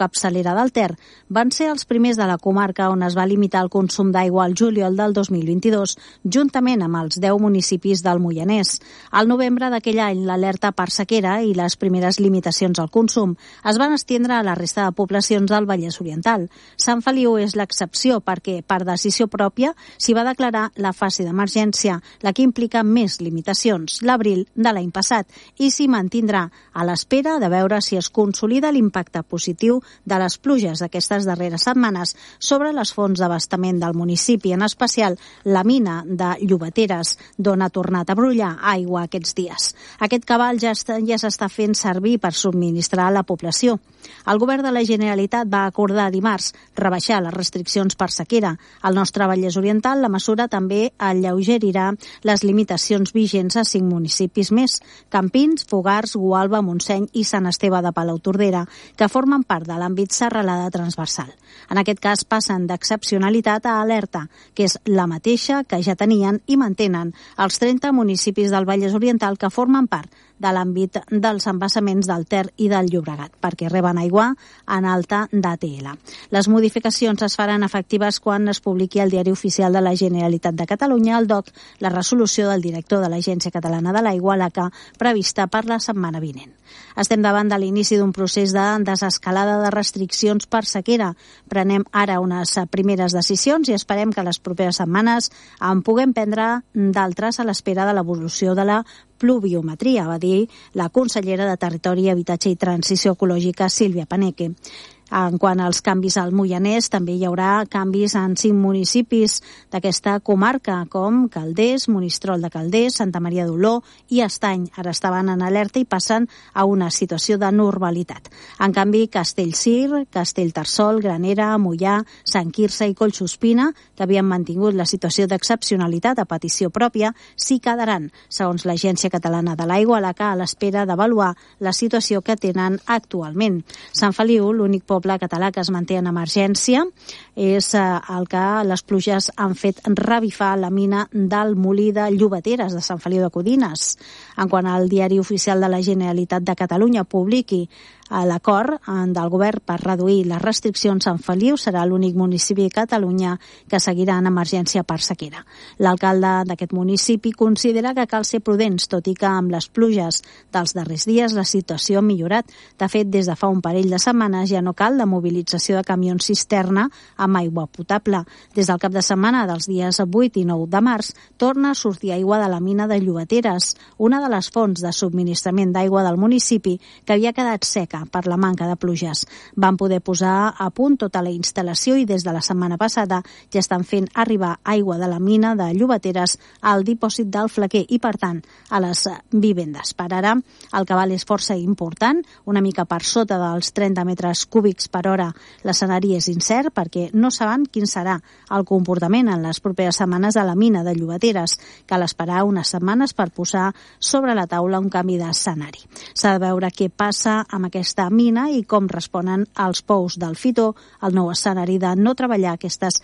capçalera del Ter van ser els primers de la comarca on es va limitar el consum d'aigua al juliol del 2022, juntament amb els 10 municipis del Moianès. Al novembre d'aquell any, l'alerta per sequera i les primeres limitacions al consum es van estendre a la resta de poblacions del Vallès Oriental. Sant Feliu és l'excepció perquè, per decisió pròpia, s'hi va declarar la fase d'emergència, la que implica més limitacions, l'abril de l'any passat, i s'hi mantindrà a l'espera de veure si es consolida l'impacte positiu de les pluges d'aquestes darreres setmanes sobre les fonts d'abastament del municipi, en especial la mina de Llobateres, d'on ha tornat a brollar aigua aquests dies. Aquest cabal ja s'està fent servir per subministrar a la població. El govern de la Generalitat va acordar dimarts rebaixar les restriccions per sequera. Al nostre Vallès Oriental, la mesura també alleugerirà les limitacions vigents a 5 municipis més: Campins, Fogars, Gualba, Montseny i Sant Esteve de Palautordera, que formen part de l'àmbit serralada transversal. En aquest cas passen d'excepcionalitat a alerta, que és la mateixa que ja tenien i mantenen els 30 municipis del Vallès Oriental que formen part de l'àmbit dels embassaments del Ter i del Llobregat, perquè reben aigua en alta d'ATL. Les modificacions es faran efectives quan es publiqui al Diari Oficial de la Generalitat de Catalunya, el DOC, la resolució del director de l'Agència Catalana de l'Aigua, l'ACA, prevista per la setmana vinent. Estem davant de l'inici d'un procés de desescalada de restriccions per sequera. Prenem ara unes primeres decisions i esperem que les properes setmanes en puguem prendre d'altres a l'espera de l'evolució de la pluviometria, va dir la consellera de Territori, Habitatge i Transició Ecològica, Sílvia Paneque. En quant als canvis al Moianès, també hi haurà canvis en 5 municipis d'aquesta comarca, com Calders, Monistrol de Calders, Santa Maria d'Oló i Estany. Ara estaven en alerta i passen a una situació de normalitat. En canvi, Castellcir, Castellterçol, Granera, Moià, Sant Quirze i Collsuspina, que havien mantingut la situació d'excepcionalitat a petició pròpia, s'hi quedaran, segons l'Agència Catalana de l'Aigua, l'ACA, a l'espera d'avaluar la situació que tenen actualment. Sant Feliu, l'únic poble català que es manté en emergència, és el que les pluges han fet revifar la mina del molí de Llobateres de Sant Feliu de Codines. En quant al Diari Oficial de la Generalitat de Catalunya publiqui l'acord del govern per reduir les restriccions, Sant Feliu serà l'únic municipi de Catalunya que seguirà en emergència per sequera. L'alcalde d'aquest municipi considera que cal ser prudents, tot i que amb les pluges dels darrers dies la situació ha millorat. De fet, des de fa un parell de setmanes ja no cal la mobilització de camions cisterna amb aigua potable. Des del cap de setmana dels dies 8 i 9 de març torna a sortir aigua de la mina de Llobateres, una de les fonts de subministrament d'aigua del municipi que havia quedat seca per la manca de pluges. Van poder posar a punt tota la instal·lació i des de la setmana passada ja estan fent arribar aigua de la mina de Llobateres al dipòsit del Flaquer i, per tant, a les vivendes. Per ara, el cabal és força important, una mica per sota dels 30 metres cúbics per hora. L'escenari és incert perquè no saben quin serà el comportament en les properes setmanes a la mina de Llobateres. Cal esperar unes setmanes per posar sobre la taula un canvi d'escenari. S'ha de veure què passa amb aquesta mina i com responen els pous del Fitó al nou escenari de no treballar aquestes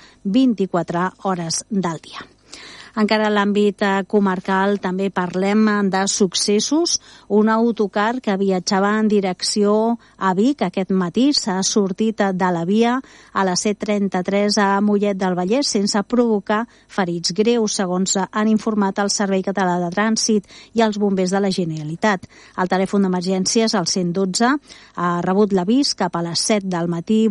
24 hores del dia. Encara a l'àmbit comarcal també parlem de successos. Un autocar que viatjava en direcció a Vic aquest matí s'ha sortit de la via a la C33 a Mollet del Vallès sense provocar ferits greus, segons han informat el Servei Català de Trànsit i els bombers de la Generalitat. El telèfon d'emergències, el 112, ha rebut l'avís cap a les 7 del matí,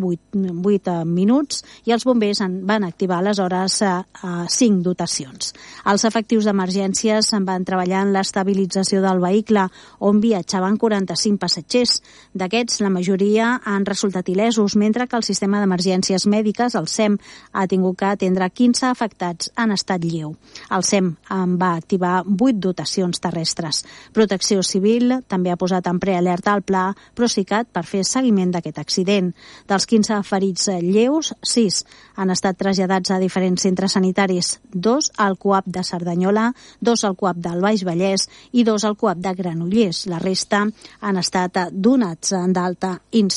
8 minuts, i els bombers van activar aleshores 5 dotacions. Els efectius d'emergències van treballar en l'estabilització del vehicle, on viatjaven 45 passatgers. D'aquests, la majoria han resultat il·lesos, mentre que el sistema d'emergències mèdiques, el SEM, ha tingut que atendre 15 afectats en estat lleu. El SEM en va activar 8 dotacions terrestres. Protecció Civil també ha posat en prealerta el pla Procicat per fer seguiment d'aquest accident. Dels 15 ferits lleus, 6 han estat traslladats a diferents centres sanitaris, 2 al CUAP de Cerdanyola, 2 al CUAP del Baix Vallès i 2 al CUAP de Granollers. La resta han estat donats d'alta in situ.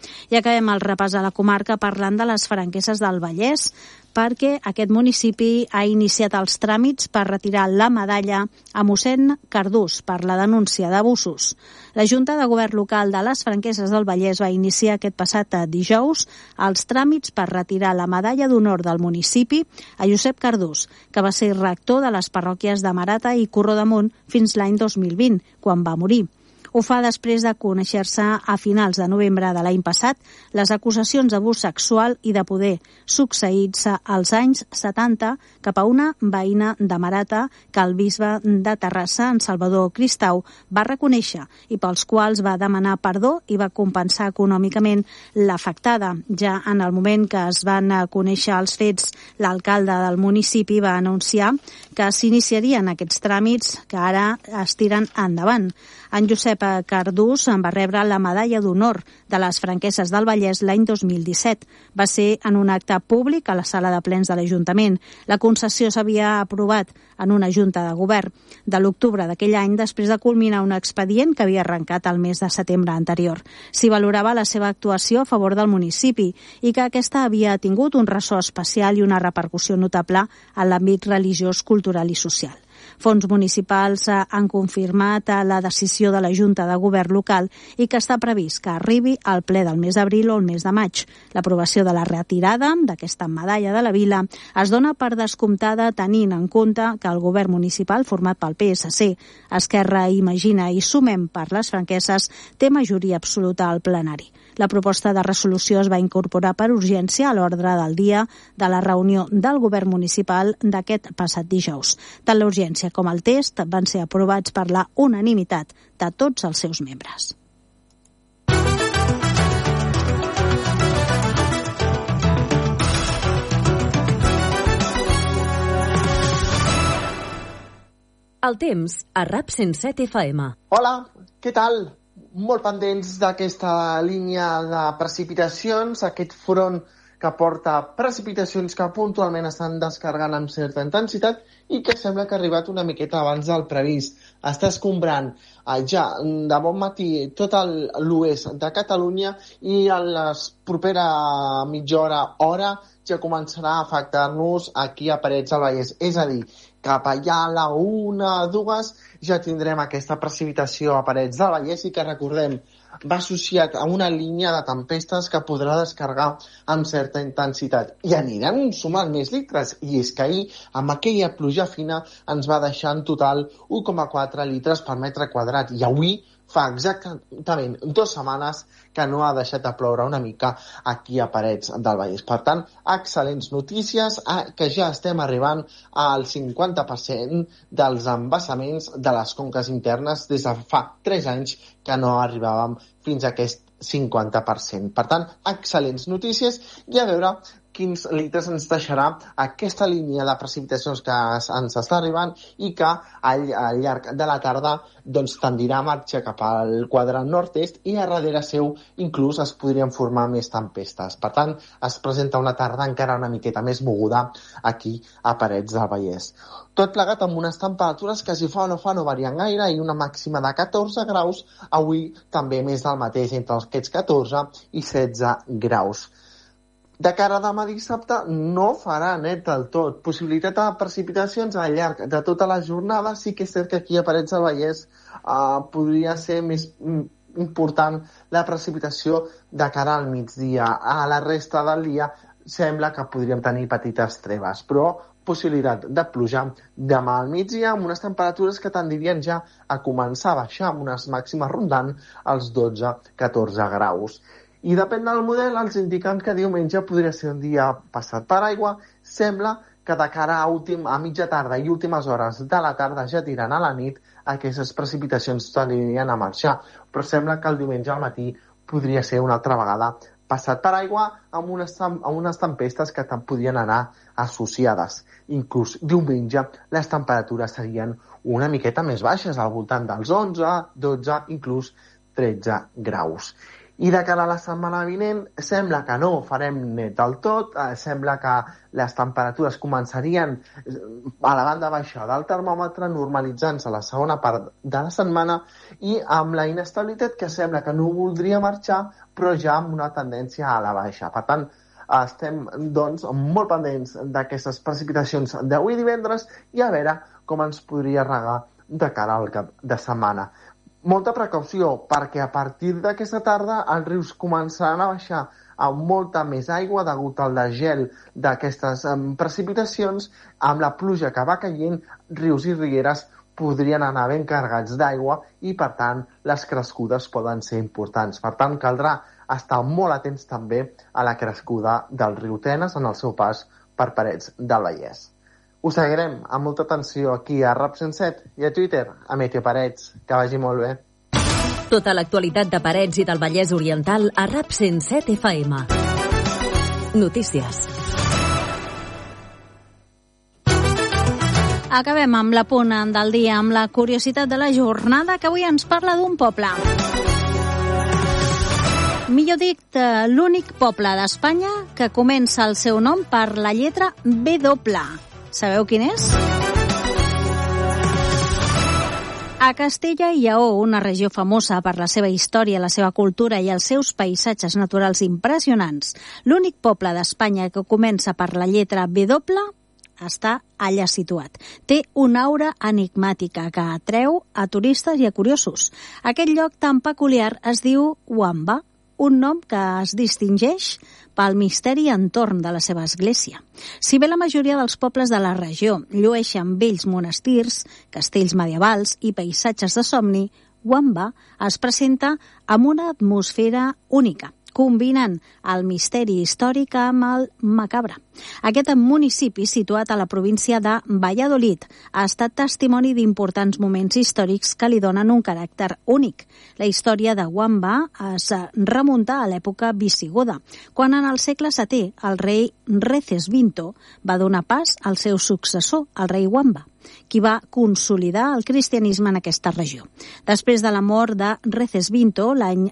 I acabem el repàs a la comarca parlant de les Franqueses del Vallès, perquè aquest municipi ha iniciat els tràmits per retirar la medalla a mossèn Cardús per la denúncia d'abusos. La Junta de Govern Local de les Franqueses del Vallès va iniciar aquest passat dijous els tràmits per retirar la medalla d'honor del municipi a Josep Cardús, que va ser rector de les parròquies de Marata i Corró d'Amunt fins l'any 2020, quan va morir. Ho fa després de conèixer-se a finals de novembre de l'any passat les acusacions d'abús sexual i de poder succeïts als anys 70 cap a una veïna de Marata que el bisbe de Terrassa, en Salvador Cristau, va reconèixer i pels quals va demanar perdó i va compensar econòmicament l'afectada. Ja en el moment que es van conèixer els fets, l'alcalde del municipi va anunciar que s'iniciarien aquests tràmits que ara es tiren endavant. En Josep Cardús en va rebre la medalla d'honor de les Franqueses del Vallès l'any 2017. Va ser en un acte públic a la sala de plens de l'Ajuntament. La concessió s'havia aprovat en una junta de govern de l'octubre d'aquell any després de culminar un expedient que havia arrencat el mes de setembre anterior. S'hi valorava la seva actuació a favor del municipi i que aquesta havia tingut un ressò especial i una repercussió notable en l'àmbit religiós, cultural i social. Fons municipals han confirmat la decisió de la Junta de Govern local i que està previst que arribi al ple del mes d'abril o el mes de maig. L'aprovació de la retirada d'aquesta medalla de la vila es dona per descomptada tenint en compte que el govern municipal format pel PSC, Esquerra, Imagina i Sumem per les Franqueses té majoria absoluta al plenari. La proposta de resolució es va incorporar per urgència a l'ordre del dia de la reunió del govern municipal d'aquest passat dijous. Tant la urgència com el text van ser aprovats per la unanimitat de tots els seus membres. El temps a RAP 107 FM. Hola, què tal? Molt pendents d'aquesta línia de precipitacions, aquest front que porta precipitacions que puntualment estan descarregant amb certa intensitat i que sembla que ha arribat una miqueta abans del previst. Està escombrant ja de bon matí tot l'oest de Catalunya i a la propera mitja hora ja començarà a afectar-nos aquí a Parets del Vallès. És a dir, cap allà a la 1, 2 ja tindrem aquesta precipitació a Parets del Vallès i que, recordem, va associat a una línia de tempestes que podrà descarregar amb certa intensitat. I aniran sumant més litres. I és que ahir, amb aquella pluja fina, ens va deixar en total 1,4 litres per metre quadrat. I avui fa exactament 2 setmanes que no ha deixat de ploure una mica aquí a Parets del Vallès. Per tant, excel·lents notícies, que ja estem arribant al 50% dels embassaments de les conques internes des de fa 3 anys que no arribàvem fins a aquest 50%. Per tant, excel·lents notícies i a veure quins litres ens deixarà aquesta línia de precipitacions que ens està arribant i que al llarg de la tarda doncs, tendirà a marxar cap al quadrant nord-est i a darrere seu inclús es podrien formar més tempestes. Per tant, es presenta una tarda encara una miqueta més moguda aquí a Parets del Vallès. Tot plegat amb unes temperatures que si fa o no varien gaire i una màxima de 14 graus, avui també més del mateix, entre aquests 14 i 16 graus. De cara a demà dissabte no farà net del tot. Possibilitat de precipitacions al llarg de tota la jornada. Sí que és cert que aquí a Parets del Vallès podria ser més important la precipitació de cara al migdia. A la resta del dia sembla que podríem tenir petites treves, però possibilitat de pluja demà al migdia amb unes temperatures que tendirien ja a començar a baixar amb unes màximes rondant els 12-14 graus. I depèn del model, els indiquen que diumenge podria ser un dia passat per aigua. Sembla que de cara a mitja tarda i últimes hores de la tarda ja tirant a la nit aquestes precipitacions tendirien a marxar. Però sembla que el diumenge al matí podria ser una altra vegada passat per aigua amb unes tempestes que podrien anar associades. Inclús diumenge les temperatures serien una miqueta més baixes, al voltant dels 11, 12, inclús 13 graus. I de cara a la setmana vinent, sembla que no farem net del tot, sembla que les temperatures començarien a la banda baixa del termòmetre, normalitzant-se a la segona part de la setmana i amb la inestabilitat que sembla que no voldria marxar, però ja amb una tendència a la baixa. Per tant, estem doncs, molt pendents d'aquestes precipitacions d'avui divendres i a veure com ens podria regar de cara al cap de setmana. Molta precaució, perquè a partir d'aquesta tarda els rius començaran a baixar amb molta més aigua degut al desgel d'aquestes precipitacions. Amb la pluja que va caient, rius i rieres podrien anar ben carregats d'aigua i, per tant, les crescudes poden ser importants. Per tant, caldrà estar molt atents també a la crescuda del riu Tenes en el seu pas per Parets del Vallès. Us seguirem amb molta atenció aquí a RAP 107 i a Twitter, a Meteo Parets. Que vagi molt bé. Tota l'actualitat de Parets i del Vallès Oriental a RAP 107 FM. Notícies. Acabem amb l'apunt del dia, amb la curiositat de la jornada, que avui ens parla d'un poble. Millor dit, l'únic poble d'Espanya que comença el seu nom per la lletra W. Sabeu quin és? A Castella i Lleó, una regió famosa per la seva història, la seva cultura i els seus paisatges naturals impressionants, l'únic poble d'Espanya que comença per la lletra W està allà situat. Té una aura enigmàtica que atreu a turistes i a curiosos. Aquest lloc tan peculiar es diu Wamba, un nom que es distingeix pel misteri entorn de la seva església. Si bé la majoria dels pobles de la regió llueixen vells monestirs, castells medievals i paisatges de somni, Wamba es presenta amb una atmosfera única, combinant el misteri històric amb el macabre. Aquest municipi, situat a la província de Valladolid, ha estat testimoni d'importants moments històrics que li donen un caràcter únic. La història de Wamba es remunta a l'època visigoda, quan en el segle VII el rei Recesvinto va donar pas al seu successor, el rei Wamba, qui va consolidar el cristianisme en aquesta regió. Després de la mort de Recesvinto, l'any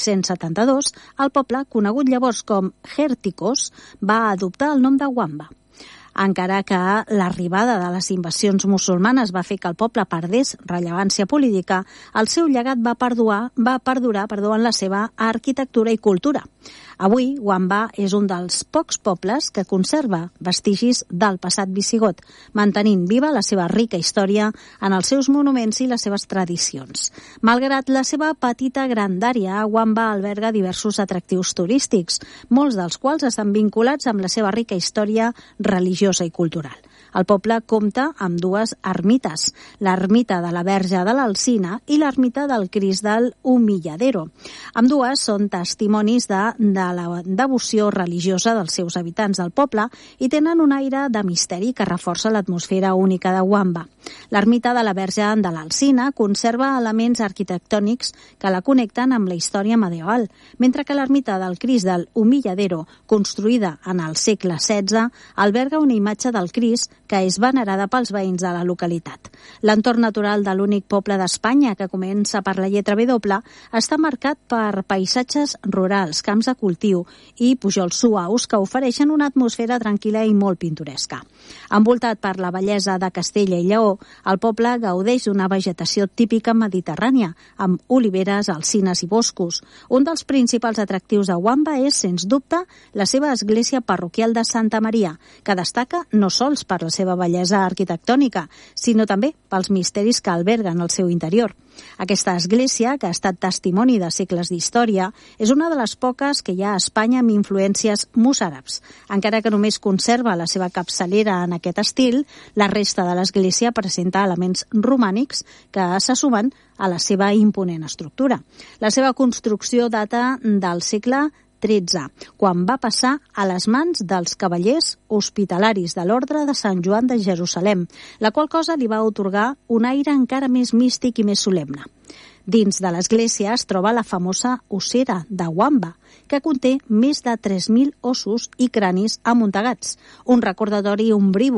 672, el poble, conegut llavors com Hèrticos, va adoptar el nom de Wamba. Encara que l'arribada de les invasions musulmanes va fer que el poble perdés rellevància política, el seu llegat va perdurar en la seva arquitectura i cultura. Avui, Wamba és un dels pocs pobles que conserva vestigis del passat visigot, mantenint viva la seva rica història en els seus monuments i les seves tradicions. Malgrat la seva petita grandària, Wamba alberga diversos atractius turístics, molts dels quals estan vinculats amb la seva rica història religiosa i cultural. El poble compta amb dues ermites, l'ermita de la Verge de l'Alzina i l'ermita del Crist del Humilladero. Ambdues són testimonis de la devoció religiosa dels seus habitants del poble i tenen un aire de misteri que reforça l'atmosfera única de Wamba. L'ermita de la Verge de l'Alzina conserva elements arquitectònics que la connecten amb la història medieval, mentre que l'ermita del Crist del Humilladero, construïda en el segle XVI, alberga una imatge del Crist que és venerada pels veïns de la localitat. L'entorn natural de l'únic poble d'Espanya que comença per la lletra W està marcat per paisatges rurals, camps de cultiu i pujols suaus que ofereixen una atmosfera tranquil·la i molt pintoresca. Envoltat per la bellesa de Castella i Lleó, el poble gaudeix d'una vegetació típica mediterrània, amb oliveres, alzines i boscos. Un dels principals atractius de Wamba és, sens dubte, la seva església parroquial de Santa Maria, que destaca no sols per la seva bellesa arquitectònica, sinó també pels misteris que alberguen al seu interior. Aquesta església, que ha estat testimoni de segles d'història, és una de les poques que hi ha a Espanya amb influències mossàrabs. Encara que només conserva la seva capçalera en aquest estil, la resta de l'església presenta elements romànics que se sumen a la seva imponent estructura. La seva construcció data del segle XIII, quan va passar a les mans dels cavallers hospitalaris de l'Orde de Sant Joan de Jerusalem, la qual cosa li va atorgar un aire encara més místic i més solemne. Dins de l'església es troba la famosa ossera de Wamba, que conté més de 3.000 ossos i cranis amuntegats, un recordatori ombrívol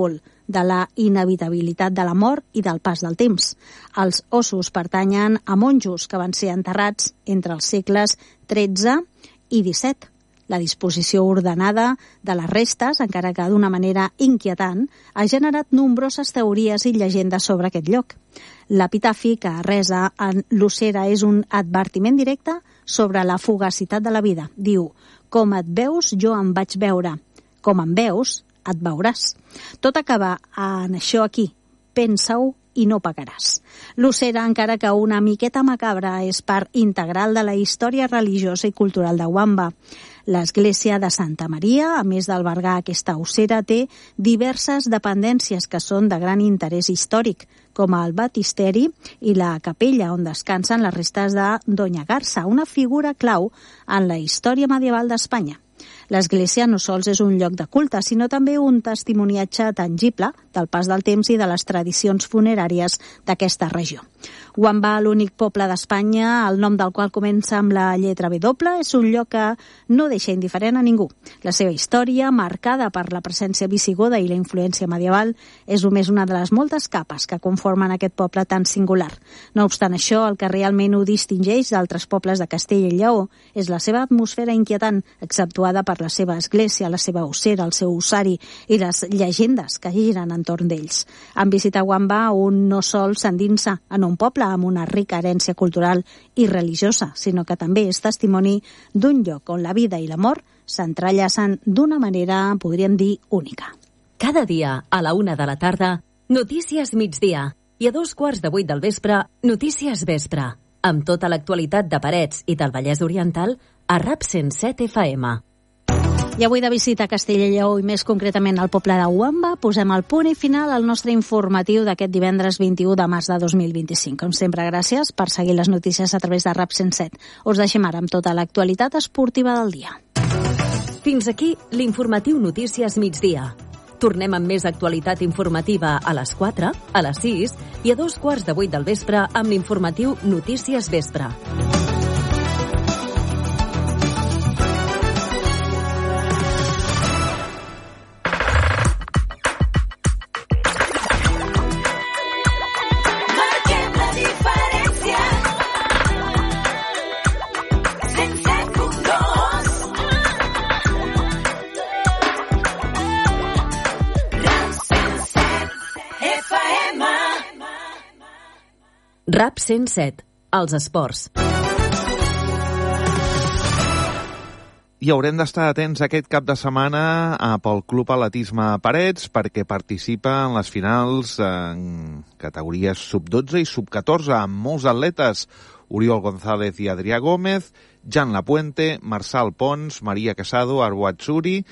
de la inevitabilitat de la mort i del pas del temps. Els ossos pertanyen a monjos que van ser enterrats entre els segles XIII i XVII. La disposició ordenada de les restes, encara que d'una manera inquietant, ha generat nombroses teories i llegendes sobre aquest lloc. L'epitafi que resa en l'ossera és un advertiment directe sobre la fugacitat de la vida. Diu: com et veus, jo em vaig veure. Com em veus, et veuràs. Tot acaba en això aquí. Pensa-ho i no pagaràs. L'ossera, encara que una miqueta macabra, és part integral de la història religiosa i cultural de Wamba. L'església de Santa Maria, a més d'albergar aquesta ossera, té diverses dependències que són de gran interès històric, com el baptisteri i la capella on descansen les restes de Doña Garça, una figura clau en la història medieval d'Espanya. L'església no sols és un lloc de culte, sinó també un testimoniatge tangible del pas del temps i de les tradicions funeràries d'aquesta regió. Wamba, l'únic poble d'Espanya, el nom del qual comença amb la lletra W, és un lloc que no deixa indiferent a ningú. La seva història, marcada per la presència visigoda i la influència medieval, és només una de les moltes capes que conformen aquest poble tan singular. No obstant això, el que realment ho distingeix d'altres pobles de Castella i Lleó és la seva atmosfera inquietant, exceptuada per la seva església, la seva ossera, el seu ossari i les llegendes que giren entorn d'ells. En visitar Wamba, un no sol s'endinsa en un poble amb una rica herència cultural i religiosa, sinó que també és testimoni d'un lloc on la vida i la mort s'entrellacen d'una manera, podríem dir, única. Cada dia, a la 1 de la tarda, Notícies Migdia. I a 2:15 del vespre, Notícies Vespre. Amb tota l'actualitat de Parets i del Vallès Oriental a RAP 107 FM. I avui de visita a Castella i Lleó i més concretament al poble de Wamba, posem el punt i final al nostre informatiu d'aquest divendres 21 de març de 2025. Com sempre, gràcies per seguir les notícies a través de RAP 107. Us deixem ara amb tota l'actualitat esportiva del dia. Fins aquí l'informatiu Notícies Migdia. Tornem amb més actualitat informativa a les 4, a les 6 i a 2:15 del vespre amb l'informatiu Notícies Vespre. RAP 107, els esports. I haurem d'estar atents aquest cap de setmana pel Club Atletisme Parets perquè participa en les finals en categories sub-12 i sub-14 amb molts atletes: Oriol González i Adrià Gómez, Jan Lapuente, Marçal Pons, Maria Casado, Arbuat Suri,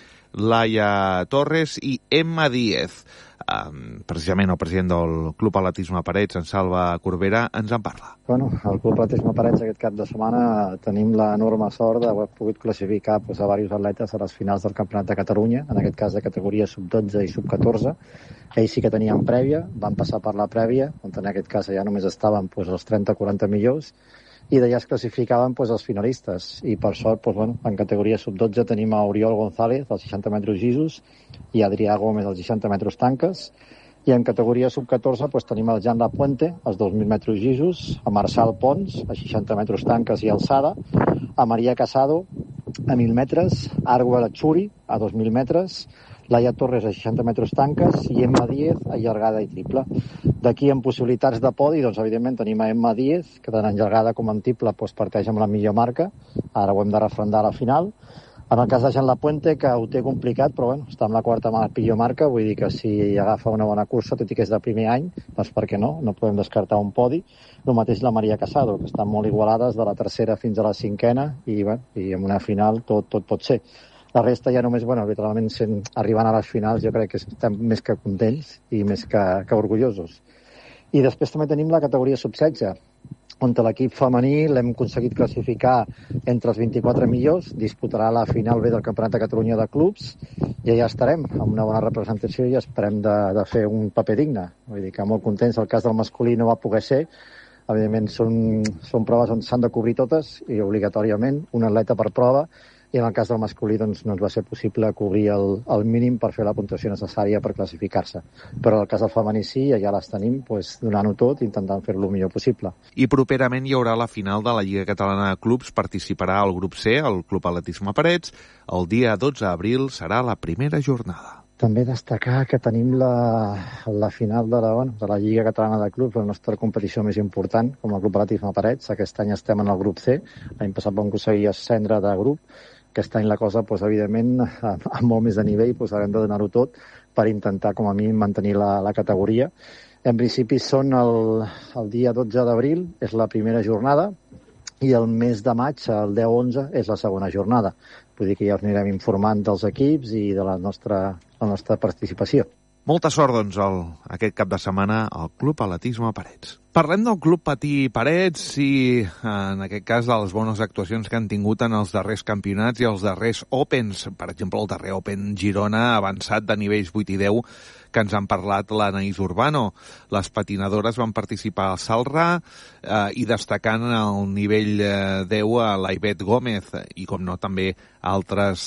Laia Torres i Emma Díez. Precisament el president del Club Atletisme Parets, en Salva Corbera, ens en parla. Bueno, el Club Atletisme Parets aquest cap de setmana tenim l'enorme sort d'haver pogut classificar a diversos atletes a les finals del Campionat de Catalunya, en aquest cas de categoria sub-12 i sub-14. Ells sí que tenien prèvia, van passar per la prèvia, on en aquest cas ja només estaven els 30-40 millors, i d'allà es classificaven els finalistes. I per sort, en categoria sub-12 tenim a Oriol González, als 60 metres llisos, i Adrià Gómez, als 60 metres tanques. I en categoria sub-14 tenim el Jan Lapuente, als 2.000 metres llisos, a Marçal Pons, a 60 metres tanques i alçada, a Maria Casado, a 1.000 metres, Arbuat Suri, a 2.000 metres, Laia Torres a 60 metres tanques i Emma Díez a llargada i triple. D'aquí, en possibilitats de podi, evidentment tenim a Emma Díez, que tant en llargada com en triple parteix amb la millor marca. Ara ho hem de refrendar a la final. En el cas de Jan Lapuente, que ho té complicat, però està amb la quarta millor marca, vull dir que si agafa una bona cursa, tot i que és de primer any, doncs per què no? No podem descartar un podi. El mateix la Maria Casado, que estan molt igualades de la tercera fins a la cinquena, i en una final tot pot ser. La resta ja només, literalment, arribant a les finals, jo crec que estem més que contents i més que orgullosos. I després també tenim la categoria sub-16, on l'equip femení l'hem aconseguit classificar entre els 24 millors, disputarà la final B del Campionat de Catalunya de clubs, i allà estarem, amb una bona representació, i esperem de fer un paper digne. Vull dir que molt contents. El cas del masculí no va poder ser. Evidentment, són proves on s'han de cobrir totes, i obligatòriament un atleta per prova, i en el cas del masculí doncs, no ens va ser possible cobrir el mínim per fer la puntuació necessària per classificar-se. Però en el cas del femení sí, ja les tenim, doncs, donant-ho tot, intentant fer-lo el millor possible. I properament hi haurà la final de la Lliga Catalana de Clubs, participarà el grup C, el Club Atletisme Parets. El dia 12 d'abril serà la primera jornada. També destacar que tenim la final de la Lliga Catalana de Clubs, la nostra competició més important, com a Club Atletisme Parets. Aquest any estem en el grup C. L'any passat vam aconseguir ascendre de grup. Aquest any la cosa, evidentment, amb molt més de nivell, haurem de donar-ho tot per intentar, com a mínim, mantenir la categoria. En principi són el dia 12 d'abril, és la primera jornada, i el mes de maig, el 10-11, és la segona jornada. Vull dir que ja us anirem informant dels equips i de la nostra participació. Molta sort, doncs, aquest cap de setmana al Club Atletisme Parets. Parlem del Club Patí Parets i, en aquest cas, de les bones actuacions que han tingut en els darrers campionats i els darrers Opens. Per exemple, el darrer Open Girona avançat de nivells 8 i 10, que ens han parlat l'Anaïs Urbano. Les patinadores van participar al Salrà i destacant el nivell 10 a l'Aivet Gómez i, com no, també altres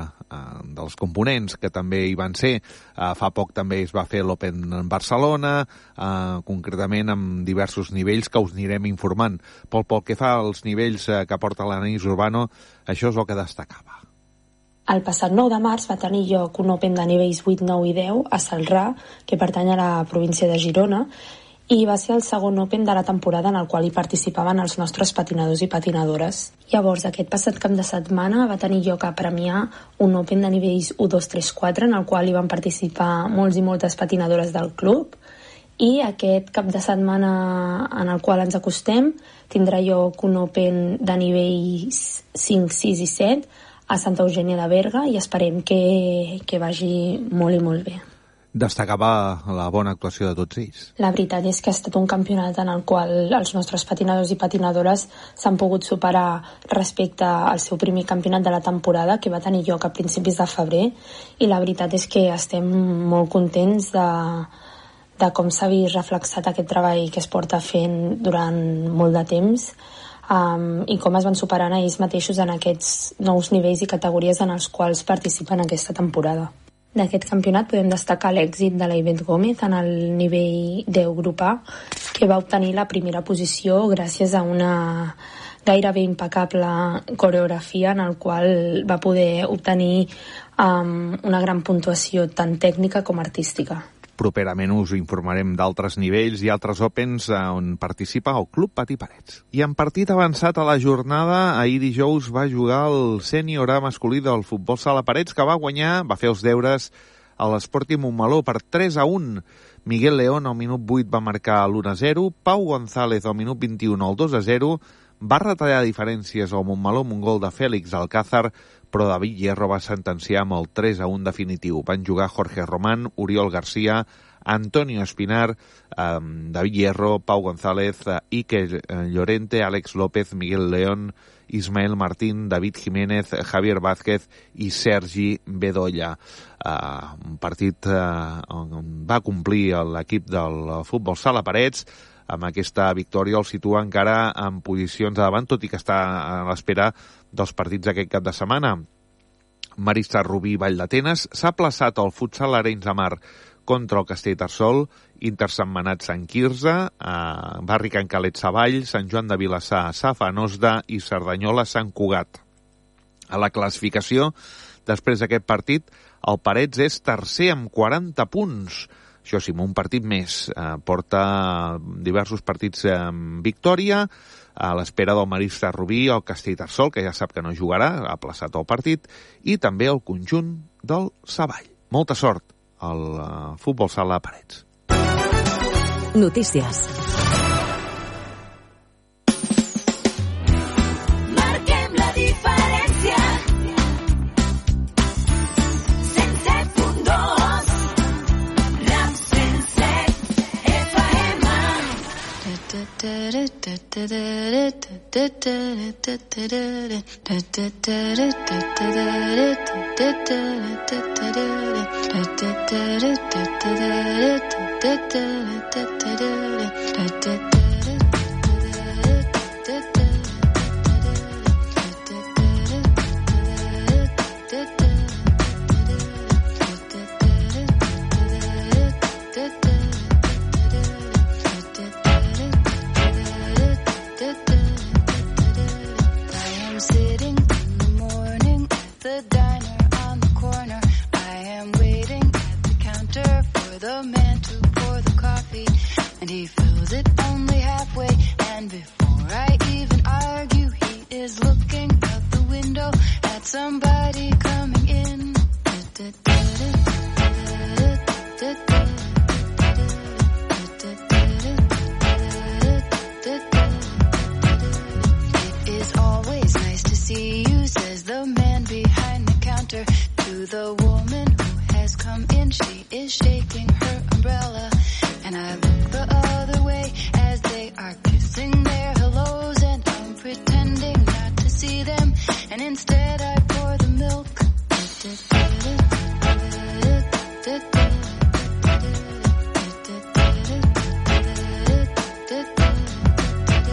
dels components que també hi van ser. Fa poc també es va fer l'Open en Barcelona, concretament amb diversos nivells que us anirem informant. Pel que fa als nivells que porta l'Anaïs Urbano, això és el que destacava. El passat 9 de març va tenir lloc un Open de nivells 8, 9 i 10 a Salrà, que pertany a la província de Girona, i va ser el segon Open de la temporada en el qual hi participaven els nostres patinadors i patinadores. Llavors, aquest passat cap de setmana va tenir lloc a Premià un Open de nivells 1, 2, 3, 4, en el qual hi van participar molts i moltes patinadores del club, i aquest cap de setmana en el qual ens acostem tindrà lloc un Open de nivells 5, 6 i 7 a Santa Eugènia de Berga i esperem que vagi molt i molt bé. Destacava la bona actuació de tots ells. La veritat és que ha estat un campionat en el qual els nostres patinadors i patinadores s'han pogut superar respecte al seu primer campionat de la temporada, que va tenir lloc a principis de febrer, i la veritat és que estem molt contents de com s'ha vist reflexat aquest treball que es porta fent durant molt de temps, i com es van superant a ells mateixos en aquests nous nivells i categories en els quals participen aquesta temporada. D'aquest campionat podem destacar l'èxit de l'Aivet Gómez en el nivell 10 grup A, que va obtenir la primera posició gràcies a una gairebé impecable coreografia en el qual va poder obtenir una gran puntuació tant tècnica com artística. Properament us informarem d'altres nivells i altres Opens on participa el Club Patí Parets. I en partit avançat a la jornada, ahir dijous va jugar el sènior A masculí del futbol sala Parets, que va fer els deures a l'Sporting Montmeló per 3-1. Miguel León al minut 8 va marcar l'1-0, Pau González al minut 21 el 2-0, va retallar diferències al Montmeló amb un gol de Félix Alcázar, però David Hierro va sentenciar amb el 3-1 definitiu. Van jugar Jorge Román, Oriol García, Antonio Espinar, David Hierro, Pau González, Iker Llorente, Àlex López, Miguel León, Ismael Martín, David Jiménez, Javier Vázquez i Sergi Bedolla. Un partit on va complir l'equip del futbol sala Parets. Amb aquesta victòria el situa encara en posicions de davant, tot i que està a l'espera dels partits d'aquest cap de setmana. Marissa Rubí Vall d'Atenes s'ha plaçat al futsal Arenys de Mar contra el Castellterçol, Intersetmanat Sant Quirze, Barri Can Calet Savall, Sant Joan de Vilassar Safanosda i Cerdanyola Sant Cugat. A la classificació, després d'aquest partit, el Parets és tercer amb 40 punts. Això sí, un partit més. Porta diversos partits amb victòria, a l'espera del Marissa Rubí, el Castellterçol, que ja sap que no jugarà, ha plaçat el partit, i també el conjunt del Savall. Molta sort al futbol sala Parets. Notícies. Marquem la diferència. 107.2 RAP 107 FM. the woman who has come in. She is shaking her umbrella, and I look the other way as they are kissing